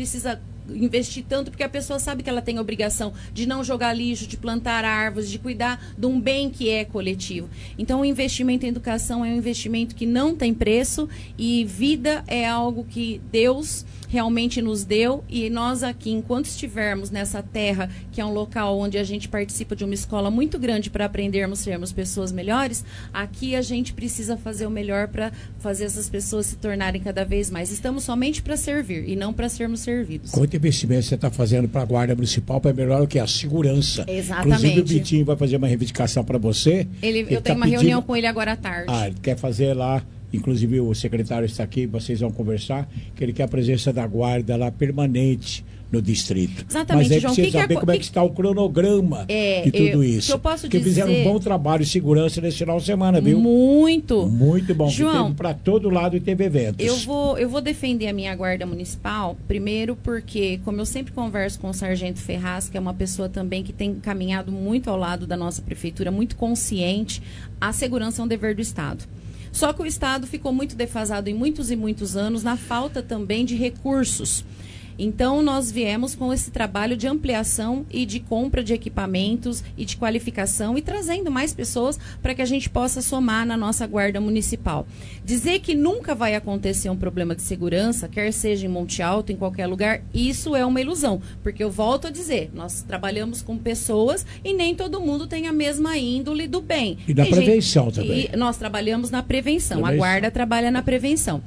Speaker 9: investir tanto, porque a pessoa sabe que ela tem a obrigação de não jogar lixo, de plantar árvores, de cuidar de um bem que é coletivo. Então, o investimento em educação é um investimento que não tem preço, e vida é algo que Deus realmente nos deu, e nós aqui, enquanto estivermos nessa terra, que é um local onde a gente participa de uma escola muito grande para aprendermos, sermos pessoas melhores, aqui a gente precisa fazer o melhor para fazer essas pessoas se tornarem cada vez mais. Estamos somente para servir e não para sermos servidos.
Speaker 2: Quanto investimento você está fazendo para a Guarda Municipal para melhorar o que? A segurança.
Speaker 9: Exatamente.
Speaker 2: Inclusive o Vitinho vai fazer uma reivindicação para você.
Speaker 9: Eu tenho uma reunião com ele agora à tarde.
Speaker 2: Ele quer fazer lá, inclusive o secretário está aqui, vocês vão conversar, que ele quer a presença da Guarda lá permanente no distrito.
Speaker 9: Exatamente,
Speaker 2: mas aí
Speaker 9: João.
Speaker 2: precisa saber como é que está o cronograma de tudo isso.
Speaker 9: Que eu posso
Speaker 2: porque
Speaker 9: dizer...
Speaker 2: fizeram um bom trabalho de segurança nesse final de semana, viu?
Speaker 9: Muito.
Speaker 2: Muito bom.
Speaker 9: João,
Speaker 2: teve para todo lado e teve eventos.
Speaker 9: Eu vou defender a minha Guarda Municipal, primeiro porque, como eu sempre converso com o Sargento Ferraz, que é uma pessoa também que tem caminhado muito ao lado da nossa prefeitura, muito consciente, a segurança é um dever do Estado. Só que o Estado ficou muito defasado em muitos e muitos anos, na falta também de recursos. Então, nós viemos com esse trabalho de ampliação e de compra de equipamentos e de qualificação e trazendo mais pessoas para que a gente possa somar na nossa guarda municipal. Dizer que nunca vai acontecer um problema de segurança, quer seja em Monte Alto, em qualquer lugar, isso é uma ilusão, porque eu volto a dizer, nós trabalhamos com pessoas e nem todo mundo tem a mesma índole do bem.
Speaker 2: E da
Speaker 9: Tem
Speaker 2: prevenção também.
Speaker 9: E nós trabalhamos na prevenção, a guarda trabalha na prevenção.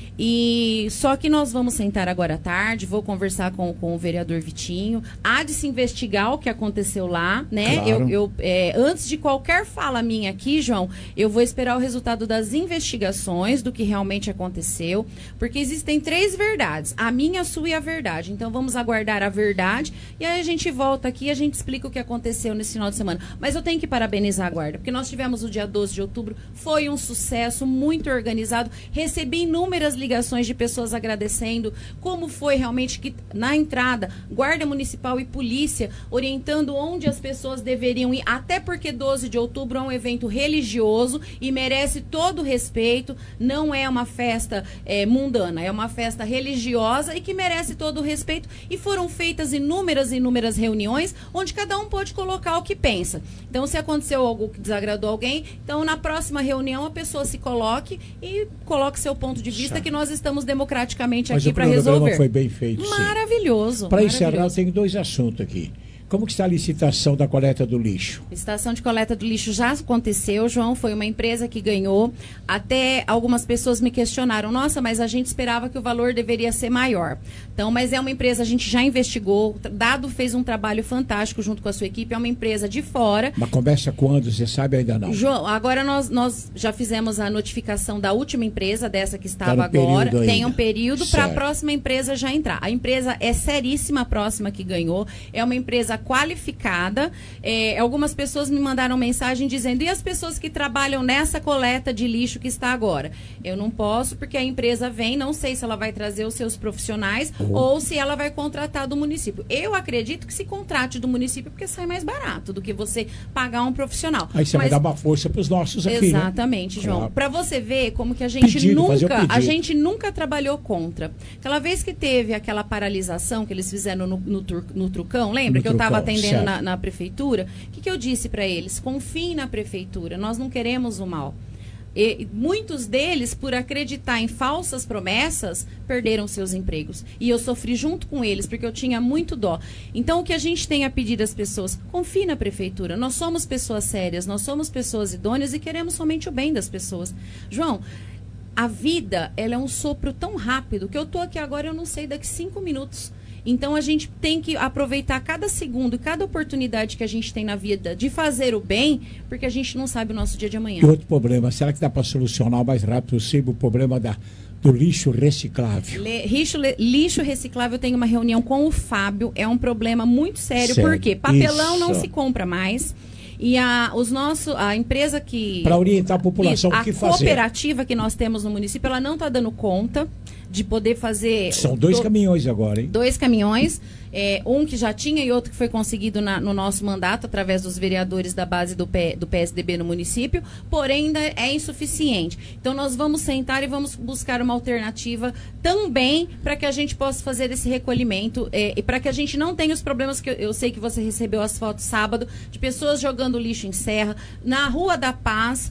Speaker 9: E só que nós vamos sentar agora à tarde, vou conversar com o vereador Vitinho, há de se investigar o que aconteceu lá, né?
Speaker 2: Claro.
Speaker 9: Antes de qualquer fala minha aqui, João, eu vou esperar o resultado das investigações do que realmente aconteceu, porque existem 3 verdades, a minha, a sua e a verdade. Então vamos aguardar a verdade e aí a gente volta aqui e a gente explica o que aconteceu nesse final de semana. Mas eu tenho que parabenizar a guarda, porque nós tivemos o dia 12 de outubro, foi um sucesso, muito organizado, recebi inúmeras ligações de pessoas agradecendo como foi realmente que na entrada, guarda municipal e polícia orientando onde as pessoas deveriam ir, até porque 12 de outubro é um evento religioso e merece todo o respeito, não é uma festa mundana, é uma festa religiosa e que merece todo o respeito, e foram feitas inúmeras reuniões onde cada um pode colocar o que pensa. Então, se aconteceu algo que desagradou alguém, então na próxima reunião a pessoa se coloque e coloque seu ponto de vista, que nós estamos democraticamente aqui para resolver.
Speaker 2: O programa foi bem feito.
Speaker 9: Maravilhoso.
Speaker 2: Para encerrar, eu tenho 2 assuntos aqui. Como que está a licitação da coleta do lixo?
Speaker 9: Licitação de coleta do lixo já aconteceu, João, foi uma empresa que ganhou. Até algumas pessoas me questionaram, nossa, mas a gente esperava que o valor deveria ser maior. Então, mas é uma empresa, a gente já investigou, o Dado fez um trabalho fantástico junto com a sua equipe, é uma empresa de fora.
Speaker 2: Mas começa quando? Você sabe ainda não?
Speaker 9: João, agora nós já fizemos a notificação da última empresa, dessa que estava agora. Tem um período para a próxima empresa já entrar. A empresa é seríssima, a próxima que ganhou. É uma empresa qualificada. Algumas pessoas me mandaram mensagem dizendo, e as pessoas que trabalham nessa coleta de lixo que está agora? Eu não posso, porque a empresa vem, não sei se ela vai trazer os seus profissionais ou se ela vai contratar do município. Eu acredito que se contrate do município, porque sai mais barato do que você pagar um profissional.
Speaker 2: Aí você vai dar uma força para os nossos aqui,
Speaker 9: exatamente, né? João.
Speaker 2: Claro.
Speaker 9: Para você ver como que a gente nunca trabalhou contra. Aquela vez que teve aquela paralisação que eles fizeram no Trucão, lembra? Que eu estava atendendo na prefeitura. O que eu disse para eles? Confiem na prefeitura, nós não queremos o mal. E muitos deles, por acreditar em falsas promessas, perderam seus empregos. E eu sofri junto com eles, porque eu tinha muito dó. Então, o que a gente tem a pedir às pessoas? Confie na prefeitura. Nós somos pessoas sérias, nós somos pessoas idôneas e queremos somente o bem das pessoas. João, a vida, ela é um sopro tão rápido que eu estou aqui agora, eu não sei, daqui 5 minutos. Então, a gente tem que aproveitar cada segundo e cada oportunidade que a gente tem na vida de fazer o bem, porque a gente não sabe o nosso dia de amanhã.
Speaker 2: E outro problema, será que dá para solucionar o mais rápido possível o problema do lixo reciclável?
Speaker 9: Lixo reciclável, eu tenho uma reunião com o Fábio, é um problema muito sério. Por quê? Papelão não se compra mais. E a empresa que...
Speaker 2: Para orientar a população o que fazer.
Speaker 9: A cooperativa que nós temos no município, ela não está dando conta de poder fazer...
Speaker 2: São 2 caminhões agora, hein?
Speaker 9: 2 caminhões, um que já tinha e outro que foi conseguido no nosso mandato, através dos vereadores da base do PSDB no município, porém ainda é insuficiente. Então nós vamos sentar e vamos buscar uma alternativa também para que a gente possa fazer esse recolhimento e para que a gente não tenha os problemas que eu sei que você recebeu as fotos sábado, de pessoas jogando lixo em serra, na Rua da Paz,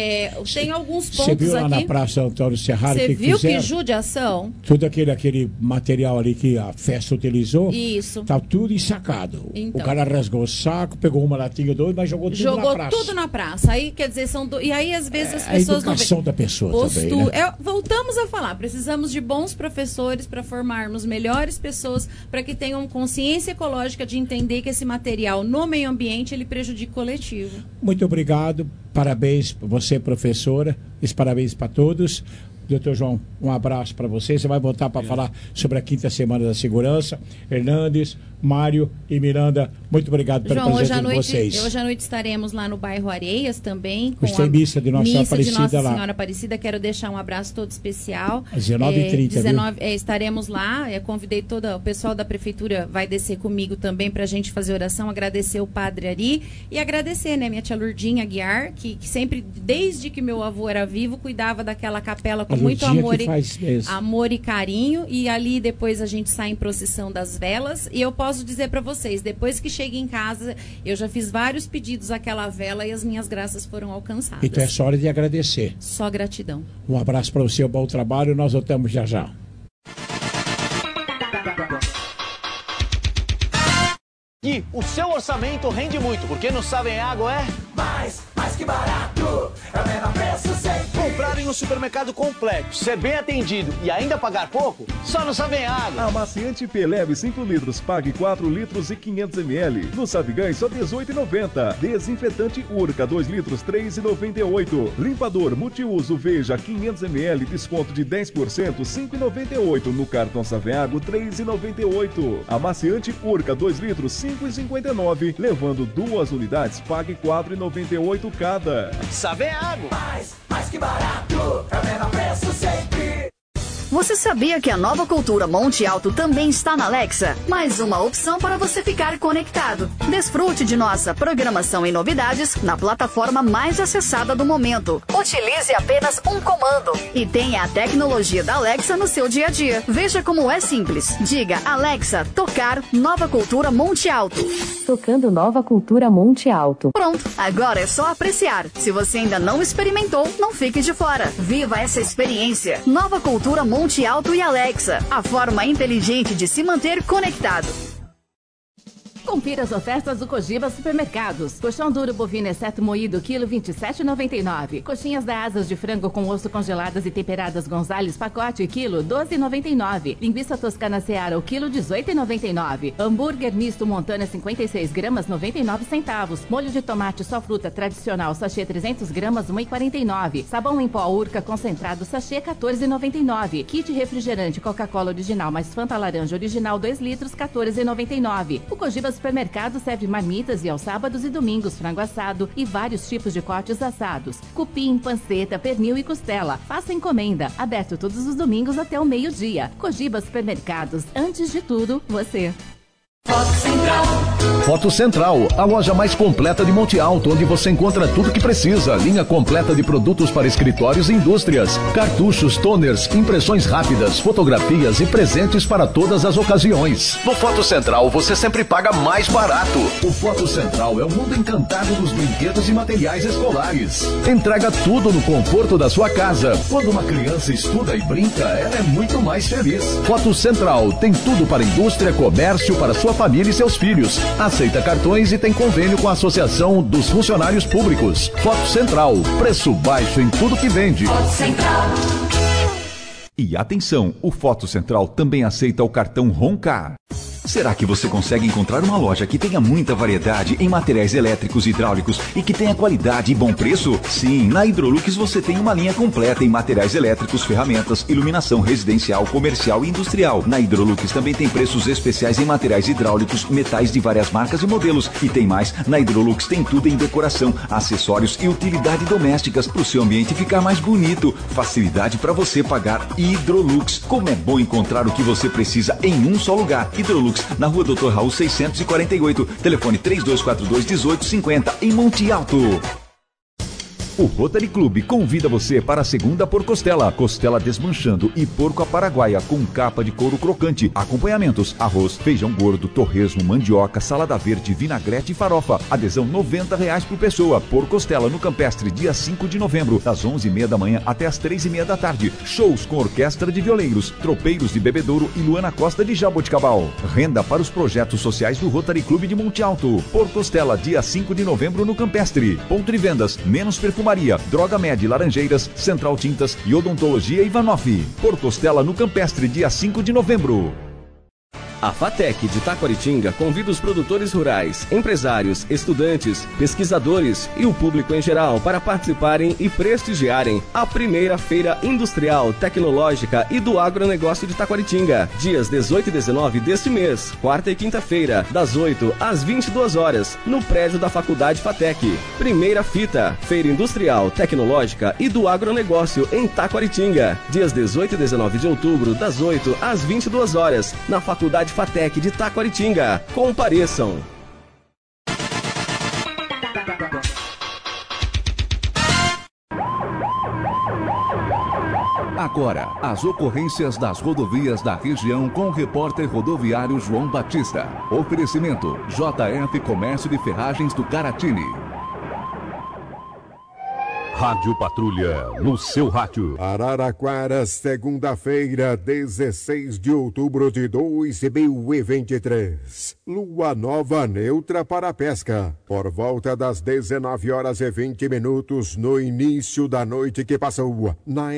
Speaker 9: tem alguns pontos aqui. Você viu lá
Speaker 2: na Praça Antônio Serraro
Speaker 9: que
Speaker 2: fizeram?
Speaker 9: Que judiação?
Speaker 2: Tudo aquele material ali que a festa utilizou,
Speaker 9: isso.
Speaker 2: Tá tudo ensacado.
Speaker 9: Então.
Speaker 2: O cara rasgou o saco, pegou uma latinha ou 2, mas jogou tudo na praça.
Speaker 9: Jogou tudo na praça. Aí, quer dizer, e aí às vezes as pessoas
Speaker 2: a educação da pessoa também, né?
Speaker 9: Voltamos a falar, precisamos de bons professores para formarmos melhores pessoas, para que tenham consciência ecológica de entender que esse material no meio ambiente, ele prejudica o coletivo.
Speaker 2: Muito obrigado, parabéns para você, professora, e parabéns para todos. Doutor João, um abraço para você. Você vai voltar para falar sobre a 5ª Semana da Segurança. Hernandes, Mário e Miranda, muito obrigado pela
Speaker 9: João,
Speaker 2: presença de vocês.
Speaker 9: Hoje à noite estaremos lá no bairro Areias também.
Speaker 2: Hoje tem missa de Nossa Senhora Aparecida
Speaker 9: Nossa
Speaker 2: lá.
Speaker 9: Senhora Aparecida. Quero deixar um abraço todo especial.
Speaker 2: Às 19h30,
Speaker 9: estaremos lá. Convidei todo o pessoal da prefeitura, vai descer comigo também para a gente fazer oração. Agradecer o padre Ari e agradecer, né, minha tia Lourdinha Aguiar, que sempre, desde que meu avô era vivo, cuidava daquela capela com muito amor e carinho. E ali depois a gente sai em procissão das velas. E eu posso dizer para vocês, depois que cheguei em casa, eu já fiz vários pedidos àquela vela e as minhas graças foram alcançadas.
Speaker 2: Então é só hora de agradecer.
Speaker 9: Só gratidão.
Speaker 2: Um abraço para você, um bom trabalho. Nós voltamos já já.
Speaker 8: E o seu orçamento rende muito, porque no Sabem Água é mais que barato. É o menor preço sempre. Comprar em um supermercado completo, ser bem atendido e ainda pagar pouco, só no Sabem Água.
Speaker 16: Amaciante Pelebe 5 litros, pague 4 litros e 500 ml. No Sabigães só R$18,90. Desinfetante Urca 2 litros, R$3,98. Limpador multiuso Veja 500 ml, desconto de 10%, R$5,98. No cartão Sabem Água, R$3,98. Amaciante Urca 2 litros, R$5,59. Levando 2 unidades, pague R$4,98 cada.
Speaker 8: Sabem Água. Mais que barato. É o menor preço sempre.
Speaker 14: Você sabia que a Nova Cultura Monte Alto também está na Alexa? Mais uma opção para você ficar conectado. Desfrute de nossa programação e novidades na plataforma mais acessada do momento. Utilize apenas um comando e tenha a tecnologia da Alexa no seu dia a dia. Veja como é simples. Diga, Alexa, tocar Nova Cultura Monte Alto.
Speaker 12: Tocando Nova Cultura Monte Alto.
Speaker 14: Pronto, agora é só apreciar. Se você ainda não experimentou, não fique de fora. Viva essa experiência. Nova Cultura Monte Alto e Alexa, a forma inteligente de se manter conectado.
Speaker 12: Confira as ofertas do Cogiba Supermercados. Colchão duro bovino exceto moído, quilo 27,99. Coxinhas da asas de frango com osso congeladas e temperadas Gonzales, pacote, quilo 12,99. Linguiça toscana Seara, o quilo 18,99. Hambúrguer misto Montana 56 gramas, 99 centavos. Molho de tomate só fruta tradicional, sachê 300 gramas, 1,49. Sabão em pó Urca concentrado, sachê 14,99. Kit refrigerante Coca-Cola original mais Fanta laranja original 2 litros, 14,99. O Cogiba Supermercado serve marmitas e aos sábados e domingos frango assado e vários tipos de cortes assados. Cupim, panceta, pernil e costela. Faça encomenda. Aberto todos os domingos até o meio-dia. Cogiba Supermercados. Antes de tudo, você.
Speaker 16: Foto Central, a loja mais completa de Monte Alto, onde você encontra tudo que precisa. Linha completa de produtos para escritórios e indústrias. Cartuchos, toners, impressões rápidas, fotografias e presentes para todas as ocasiões. No Foto Central, você sempre paga mais barato. O Foto Central é o mundo encantado dos brinquedos e materiais escolares. Entrega tudo no conforto da sua casa. Quando uma criança estuda e brinca, ela é muito mais feliz. Foto Central tem tudo para indústria, comércio, para sua família e seus filhos. Aceita cartões e tem convênio com a Associação dos Funcionários Públicos. Foto Central, preço baixo em tudo que vende.
Speaker 14: Foto Central.
Speaker 11: E atenção, o Foto Central também aceita o cartão Roncar. Será que você consegue encontrar uma loja que tenha muita variedade em materiais elétricos e hidráulicos e que tenha qualidade e bom preço? Sim, na Hidrolux você tem uma linha completa em materiais elétricos, ferramentas, iluminação residencial, comercial e industrial. Na Hidrolux também tem preços especiais em materiais hidráulicos, metais de várias marcas e modelos. E tem mais, na Hidrolux tem tudo em decoração, acessórios e utilidade domésticas para o seu ambiente ficar mais bonito. Facilidade para você pagar. Hidrolux. Como é bom encontrar o que você precisa em um só lugar. Hidrolux, na rua Dr. Raul 648, telefone 3242-1850, em Monte Alto. O Rotary Clube convida você para a segunda por costela. Costela desmanchando e porco à paraguaia com capa de couro crocante. Acompanhamentos: arroz, feijão gordo, torresmo, mandioca, salada verde, vinagrete e farofa. Adesão R$90 por pessoa. Por costela no Campestre, dia 5 de novembro, das 11h30 da manhã até as 3h30 da tarde. Shows com orquestra de violeiros, tropeiros de Bebedouro e Luana Costa de Jaboticabal. Renda para os projetos sociais do Rotary Clube de Monte Alto. Por costela, dia 5 de novembro no Campestre. Ponto de vendas: Menos Perfumaria, Droga Med Laranjeiras, Central Tintas e Odontologia Ivanoff. Por costela no Campestre, dia 5 de novembro.
Speaker 5: A FATEC de Taquaritinga convida os produtores rurais, empresários, estudantes, pesquisadores e o público em geral para participarem e prestigiarem a primeira Feira Industrial, Tecnológica e do Agronegócio de Taquaritinga, dias 18 e 19 deste mês, quarta e quinta-feira, das 8 às 22 horas, no prédio da Faculdade FATEC. Primeira fita, Feira Industrial, Tecnológica e do Agronegócio em Taquaritinga, dias 18 e 19 de outubro, das 8 às 22 horas, na Faculdade FATEC de Taquaritinga. Compareçam!
Speaker 13: Agora, as ocorrências das rodovias da região com o repórter rodoviário João Batista. Oferecimento: JF Comércio de Ferragens do Caratini.
Speaker 10: Rádio Patrulha, no seu rádio.
Speaker 22: Araraquara, segunda-feira, 16 de outubro de 2023. Lua nova neutra para a pesca. Por volta das 19h20, no início da noite que passou, na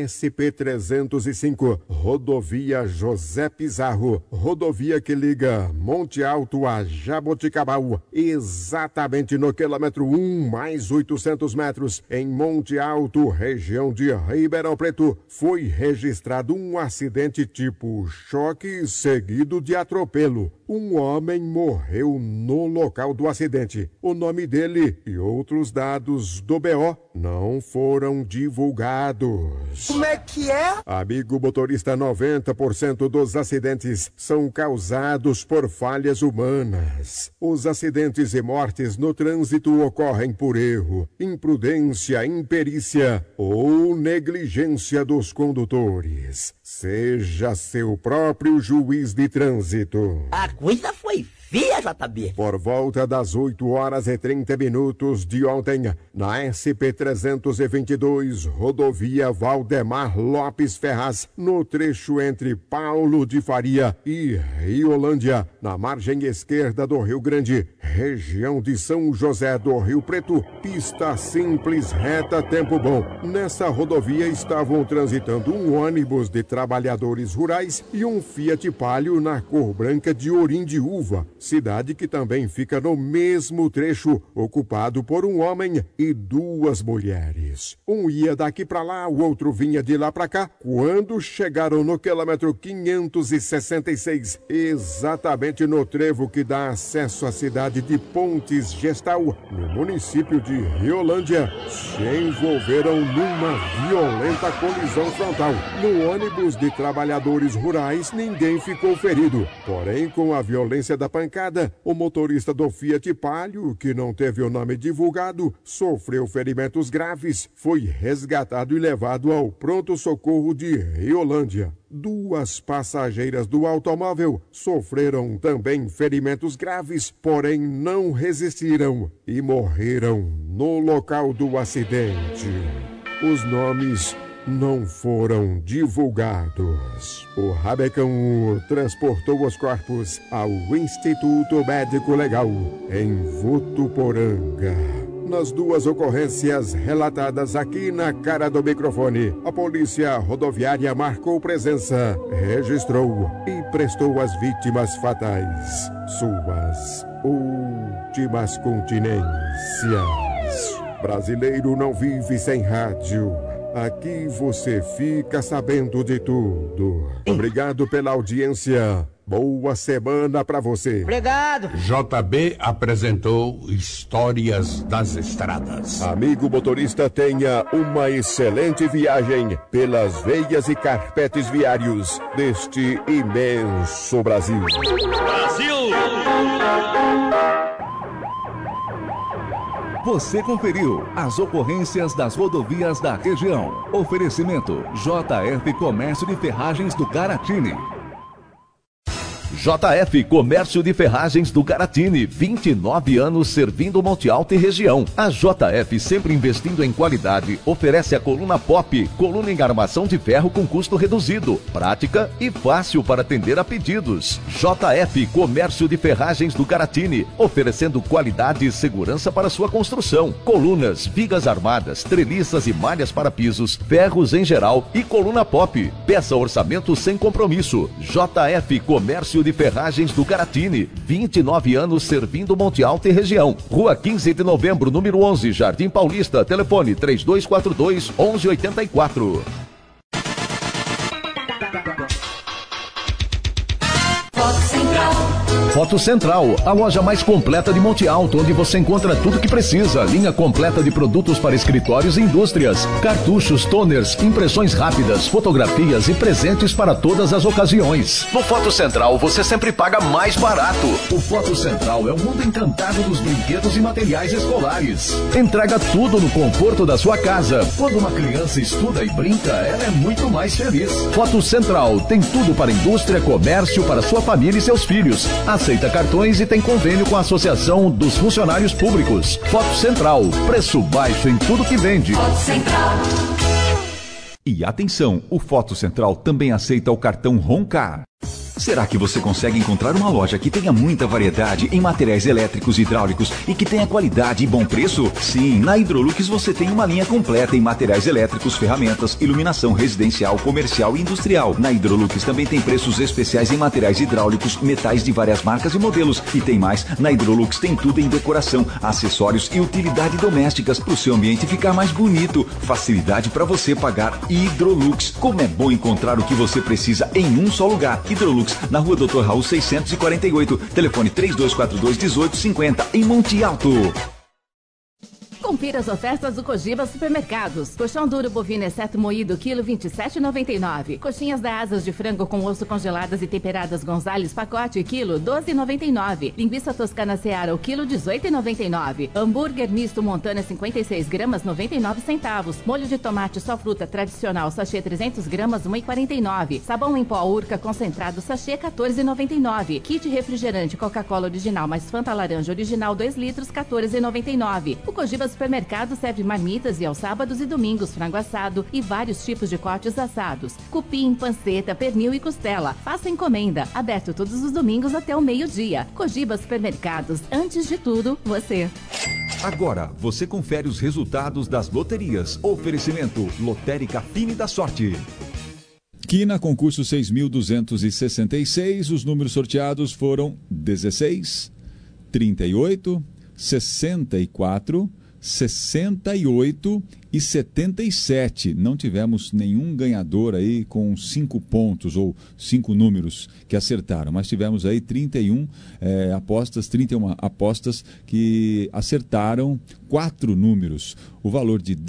Speaker 22: SP-305, rodovia José Pizarro, rodovia que liga Monte Alto a Jaboticabal, exatamente no quilômetro 1 mais 800 metros, em Monte Alto, região de Ribeirão Preto, foi registrado um acidente tipo choque seguido de atropelo. Um homem morreu no local do acidente. O nome dele e outros dados do BO não foram divulgados.
Speaker 23: Como é que é?
Speaker 22: Amigo motorista, 90% dos acidentes são causados por falhas humanas. Os acidentes e mortes no trânsito ocorrem por erro, imprudência, imperícia ou negligência dos condutores. Seja seu próprio juiz de trânsito.
Speaker 23: A coisa foi feia, JB.
Speaker 22: Por volta das 8h30 de ontem, na SP-322, rodovia Valdemar Lopes Ferraz, no trecho entre Paulo de Faria e Riolândia, na margem esquerda do Rio Grande, região de São José do Rio Preto, pista simples, reta, tempo bom. Nessa rodovia estavam transitando um ônibus de trabalhadores rurais e um Fiat Palio na cor branca de Orindiúva, cidade que também fica no mesmo trecho, ocupado por um homem e duas mulheres. Um ia daqui para lá, o outro vinha de lá para cá. Quando chegaram no quilômetro 566, exatamente no trevo que dá acesso à cidade de Pontes Gestal, no município de Riolândia, se envolveram numa violenta colisão frontal. No ônibus de trabalhadores rurais, ninguém ficou ferido. Porém, com a violência da pancada, o motorista do Fiat Palio, que não teve o nome divulgado, sofreu ferimentos graves, foi resgatado e levado ao pronto-socorro de Riolândia. Duas passageiras do automóvel sofreram também ferimentos graves, porém não resistiram e morreram no local do acidente. Os nomes não foram divulgados. O Rabecão transportou os corpos ao Instituto Médico Legal em Votuporanga. Nas duas ocorrências relatadas aqui na cara do microfone, a polícia rodoviária marcou presença, registrou e prestou às vítimas fatais suas últimas continências. Brasileiro não vive sem rádio. Aqui você fica sabendo de tudo. Obrigado pela audiência. Boa semana pra você.
Speaker 23: Obrigado.
Speaker 24: JB apresentou Histórias das Estradas.
Speaker 22: Amigo motorista, tenha uma excelente viagem pelas veias e carpetes viários deste imenso Brasil.
Speaker 10: Brasil!
Speaker 13: Você conferiu as ocorrências das rodovias da região. Oferecimento: JF Comércio de Ferragens do Caratini. JF Comércio de Ferragens do Caratini, 29 anos servindo Monte Alto e região. A JF, sempre investindo em qualidade, oferece a coluna Pop, coluna em armação de ferro com custo reduzido, prática e fácil para atender a pedidos. JF Comércio de Ferragens do Caratini, oferecendo qualidade e segurança para sua construção. Colunas, vigas armadas, treliças e malhas para pisos, ferros em geral e coluna Pop. Peça orçamento sem compromisso. JF Comércio de de Ferragens do Caratini, 29 anos servindo Monte Alto e região. Rua 15 de Novembro, número 11, Jardim Paulista. Telefone 3242-1184. Foto Central, a loja mais completa de Monte Alto, onde você encontra tudo que precisa. Linha completa de produtos para escritórios e indústrias, cartuchos, toners, impressões rápidas, fotografias e presentes para todas as ocasiões. No Foto Central, você sempre paga mais barato. O Foto Central é o mundo encantado dos brinquedos e materiais escolares. Entrega tudo no conforto da sua casa. Quando uma criança estuda e brinca, ela é muito mais feliz. Foto Central tem tudo para indústria, comércio, para sua família e seus filhos. Aceita cartões e tem convênio com a Associação dos Funcionários Públicos. Foto Central, preço baixo em tudo que vende.
Speaker 19: Foto Central. E atenção, o Foto Central também aceita o cartão Roncar. Será que você consegue encontrar uma loja que tenha muita variedade em materiais elétricos e hidráulicos e que tenha qualidade e bom preço? Sim, na Hidrolux você tem uma linha completa em materiais elétricos, ferramentas, iluminação residencial, comercial e industrial. Na Hidrolux também tem preços especiais em materiais hidráulicos, metais de várias marcas e modelos. E tem mais, na Hidrolux tem tudo em decoração, acessórios e utilidade domésticas para o seu ambiente ficar mais bonito. Facilidade para você pagar. Hidrolux. Como é bom encontrar o que você precisa em um só lugar. Hidrolux, na Rua Dr. Raul 648, telefone 3242-1850, em Monte Alto.
Speaker 12: Confira as ofertas do Cogiba Supermercados. Colchão duro bovino exceto moído, quilo 27,99. Coxinhas da asas de frango com osso congeladas e temperadas Gonzales, pacote, quilo 12,99. Linguiça toscana Seara, o quilo 18,99. Hambúrguer misto Montana 56 gramas, 99 centavos. Molho de tomate só fruta tradicional, sachê 300 gramas, 1,49. Sabão em pó Urca concentrado, sachê 14,99. Kit refrigerante Coca-Cola original mais Fanta laranja original 2 litros, 14,99. O Cogiba Supermercado serve marmitas e aos sábados e domingos frango assado e vários tipos de cortes assados. Cupim, panceta, pernil e costela. Faça encomenda. Aberto todos os domingos até o meio-dia. Cogiba Supermercados. Antes de tudo, você.
Speaker 19: Agora, você confere os resultados das loterias. Oferecimento Lotérica Fine da Sorte.
Speaker 3: Quina, concurso 6.266. Os números sorteados foram 16, 38, 64, 68 e 77. Não tivemos nenhum ganhador aí com 5 pontos ou 5 números que acertaram, mas tivemos aí 31 apostas que acertaram 4 números. O valor de R$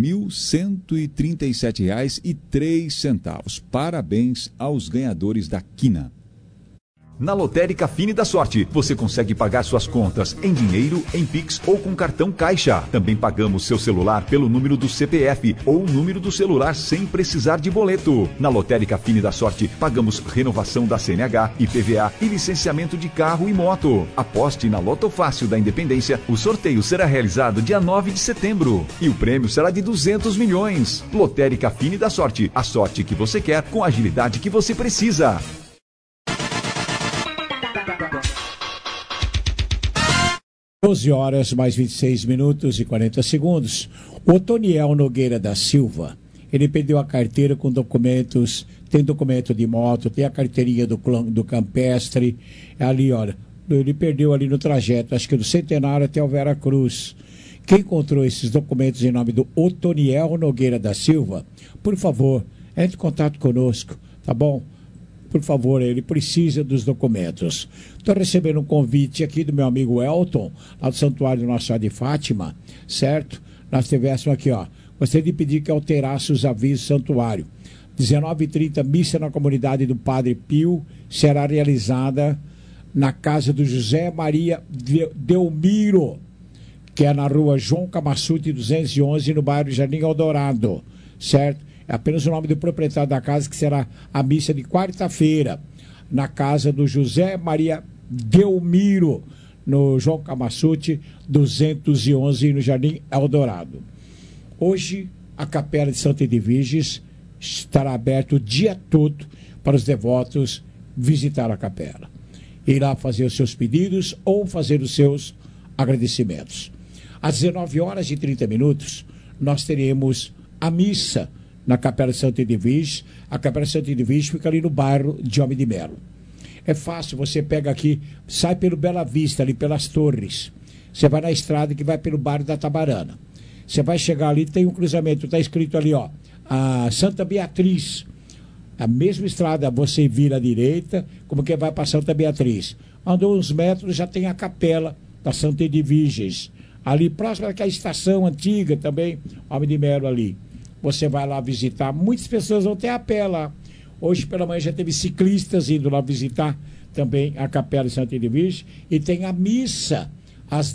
Speaker 3: 10.137,03. Parabéns aos ganhadores da Quina.
Speaker 19: Na Lotérica Fine da Sorte, você consegue pagar suas contas em dinheiro, em Pix ou com cartão Caixa. Também pagamos seu celular pelo número do CPF ou número do celular sem precisar de boleto. Na Lotérica Fine da Sorte, pagamos renovação da CNH, IPVA e licenciamento de carro e moto. Aposte na Loto Fácil da Independência. O sorteio será realizado dia 9 de setembro. E o prêmio será de 200 milhões. Lotérica Fine da Sorte. A sorte que você quer com a agilidade que você precisa.
Speaker 2: 12 horas mais 26 minutos e 40 segundos. O Otoniel Nogueira da Silva, ele perdeu a carteira com documentos, tem documento de moto, tem a carteirinha do campestre, ali, olha, ele perdeu ali no trajeto, acho que do Centenário até o Vera Cruz. Quem encontrou esses documentos em nome do Otoniel Nogueira da Silva, por favor, entre em contato conosco, tá bom? Por favor, ele precisa dos documentos. Estou recebendo um convite aqui do meu amigo Elton, lá do Santuário Nossa Senhora de Fátima, certo? Nós tivéssemos aqui, ó, gostaria de pedir que alterasse os avisos do santuário. 19h30, missa na comunidade do Padre Pio, será realizada na casa do José Maria Delmiro, que é na rua João Camassuti 211, no bairro Jardim Eldorado, certo? É apenas o nome do proprietário da casa, que será a missa de quarta-feira, na casa do José Maria Delmiro, no João Camassuti 211, no Jardim Eldorado. Hoje, a Capela de Santa Edviges estará aberta o dia todo para os devotos visitar a capela. Ir lá fazer os seus pedidos ou fazer os seus agradecimentos. Às 19h30, nós teremos a missa na Capela de Santa Edviges. A Capela de Santa Edviges fica ali no bairro de Homem de Melo. É fácil, você pega aqui, sai pelo Bela Vista, ali pelas Torres. Você vai na estrada que vai pelo bairro da Tabarana. Você vai chegar ali, tem um cruzamento, está escrito ali, ó, a Santa Beatriz. A mesma estrada, você vira à direita, como que vai para Santa Beatriz. Andou uns metros, já tem a capela da Santa Edviges. Ali próximo daquela estação antiga também, Homem de Melo ali. Você vai lá visitar, muitas pessoas vão ter a pé lá. Hoje pela manhã já teve ciclistas indo lá visitar também a capela de Santa Edviges. E tem a missa às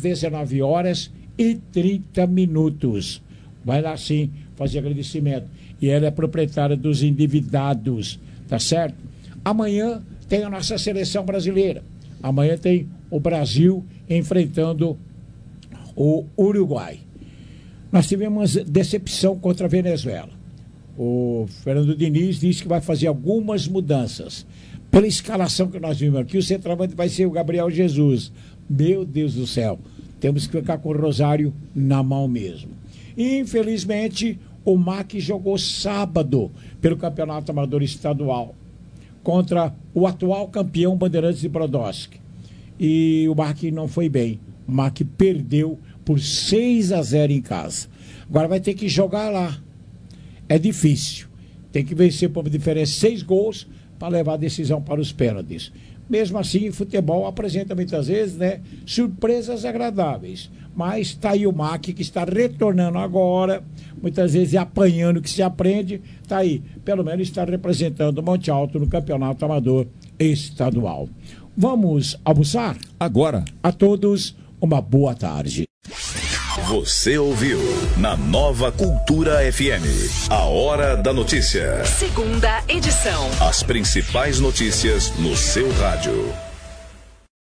Speaker 2: 19h30. Vai lá sim fazer agradecimento. E ela é proprietária dos endividados, tá certo? Amanhã tem a nossa seleção brasileira. Amanhã tem o Brasil enfrentando o Uruguai. Nós tivemos decepção contra a Venezuela. O Fernando Diniz disse que vai fazer algumas mudanças. Pela escalação que nós vimos aqui, o centroavante vai ser o Gabriel Jesus. Meu Deus do céu, temos que ficar com o Rosário na mão mesmo. Infelizmente, o MAC jogou sábado pelo Campeonato Amador Estadual contra o atual campeão Bandeirantes de Brodowski. E o MAC não foi bem. O MAC perdeu por 6-0 em casa. Agora vai ter que jogar lá. É difícil. Tem que vencer por diferença 6 gols para levar a decisão para os pênaltis. Mesmo assim, o futebol apresenta muitas vezes, né, surpresas agradáveis. Mas está aí o MAC que está retornando agora, muitas vezes apanhando o que se aprende, está aí. Pelo menos está representando o Monte Alto no Campeonato Amador Estadual. Vamos almoçar?
Speaker 3: Agora.
Speaker 2: A todos, uma boa tarde.
Speaker 1: Você ouviu na Nova Cultura FM, a Hora da Notícia.
Speaker 14: Segunda edição.
Speaker 1: As principais notícias no seu rádio.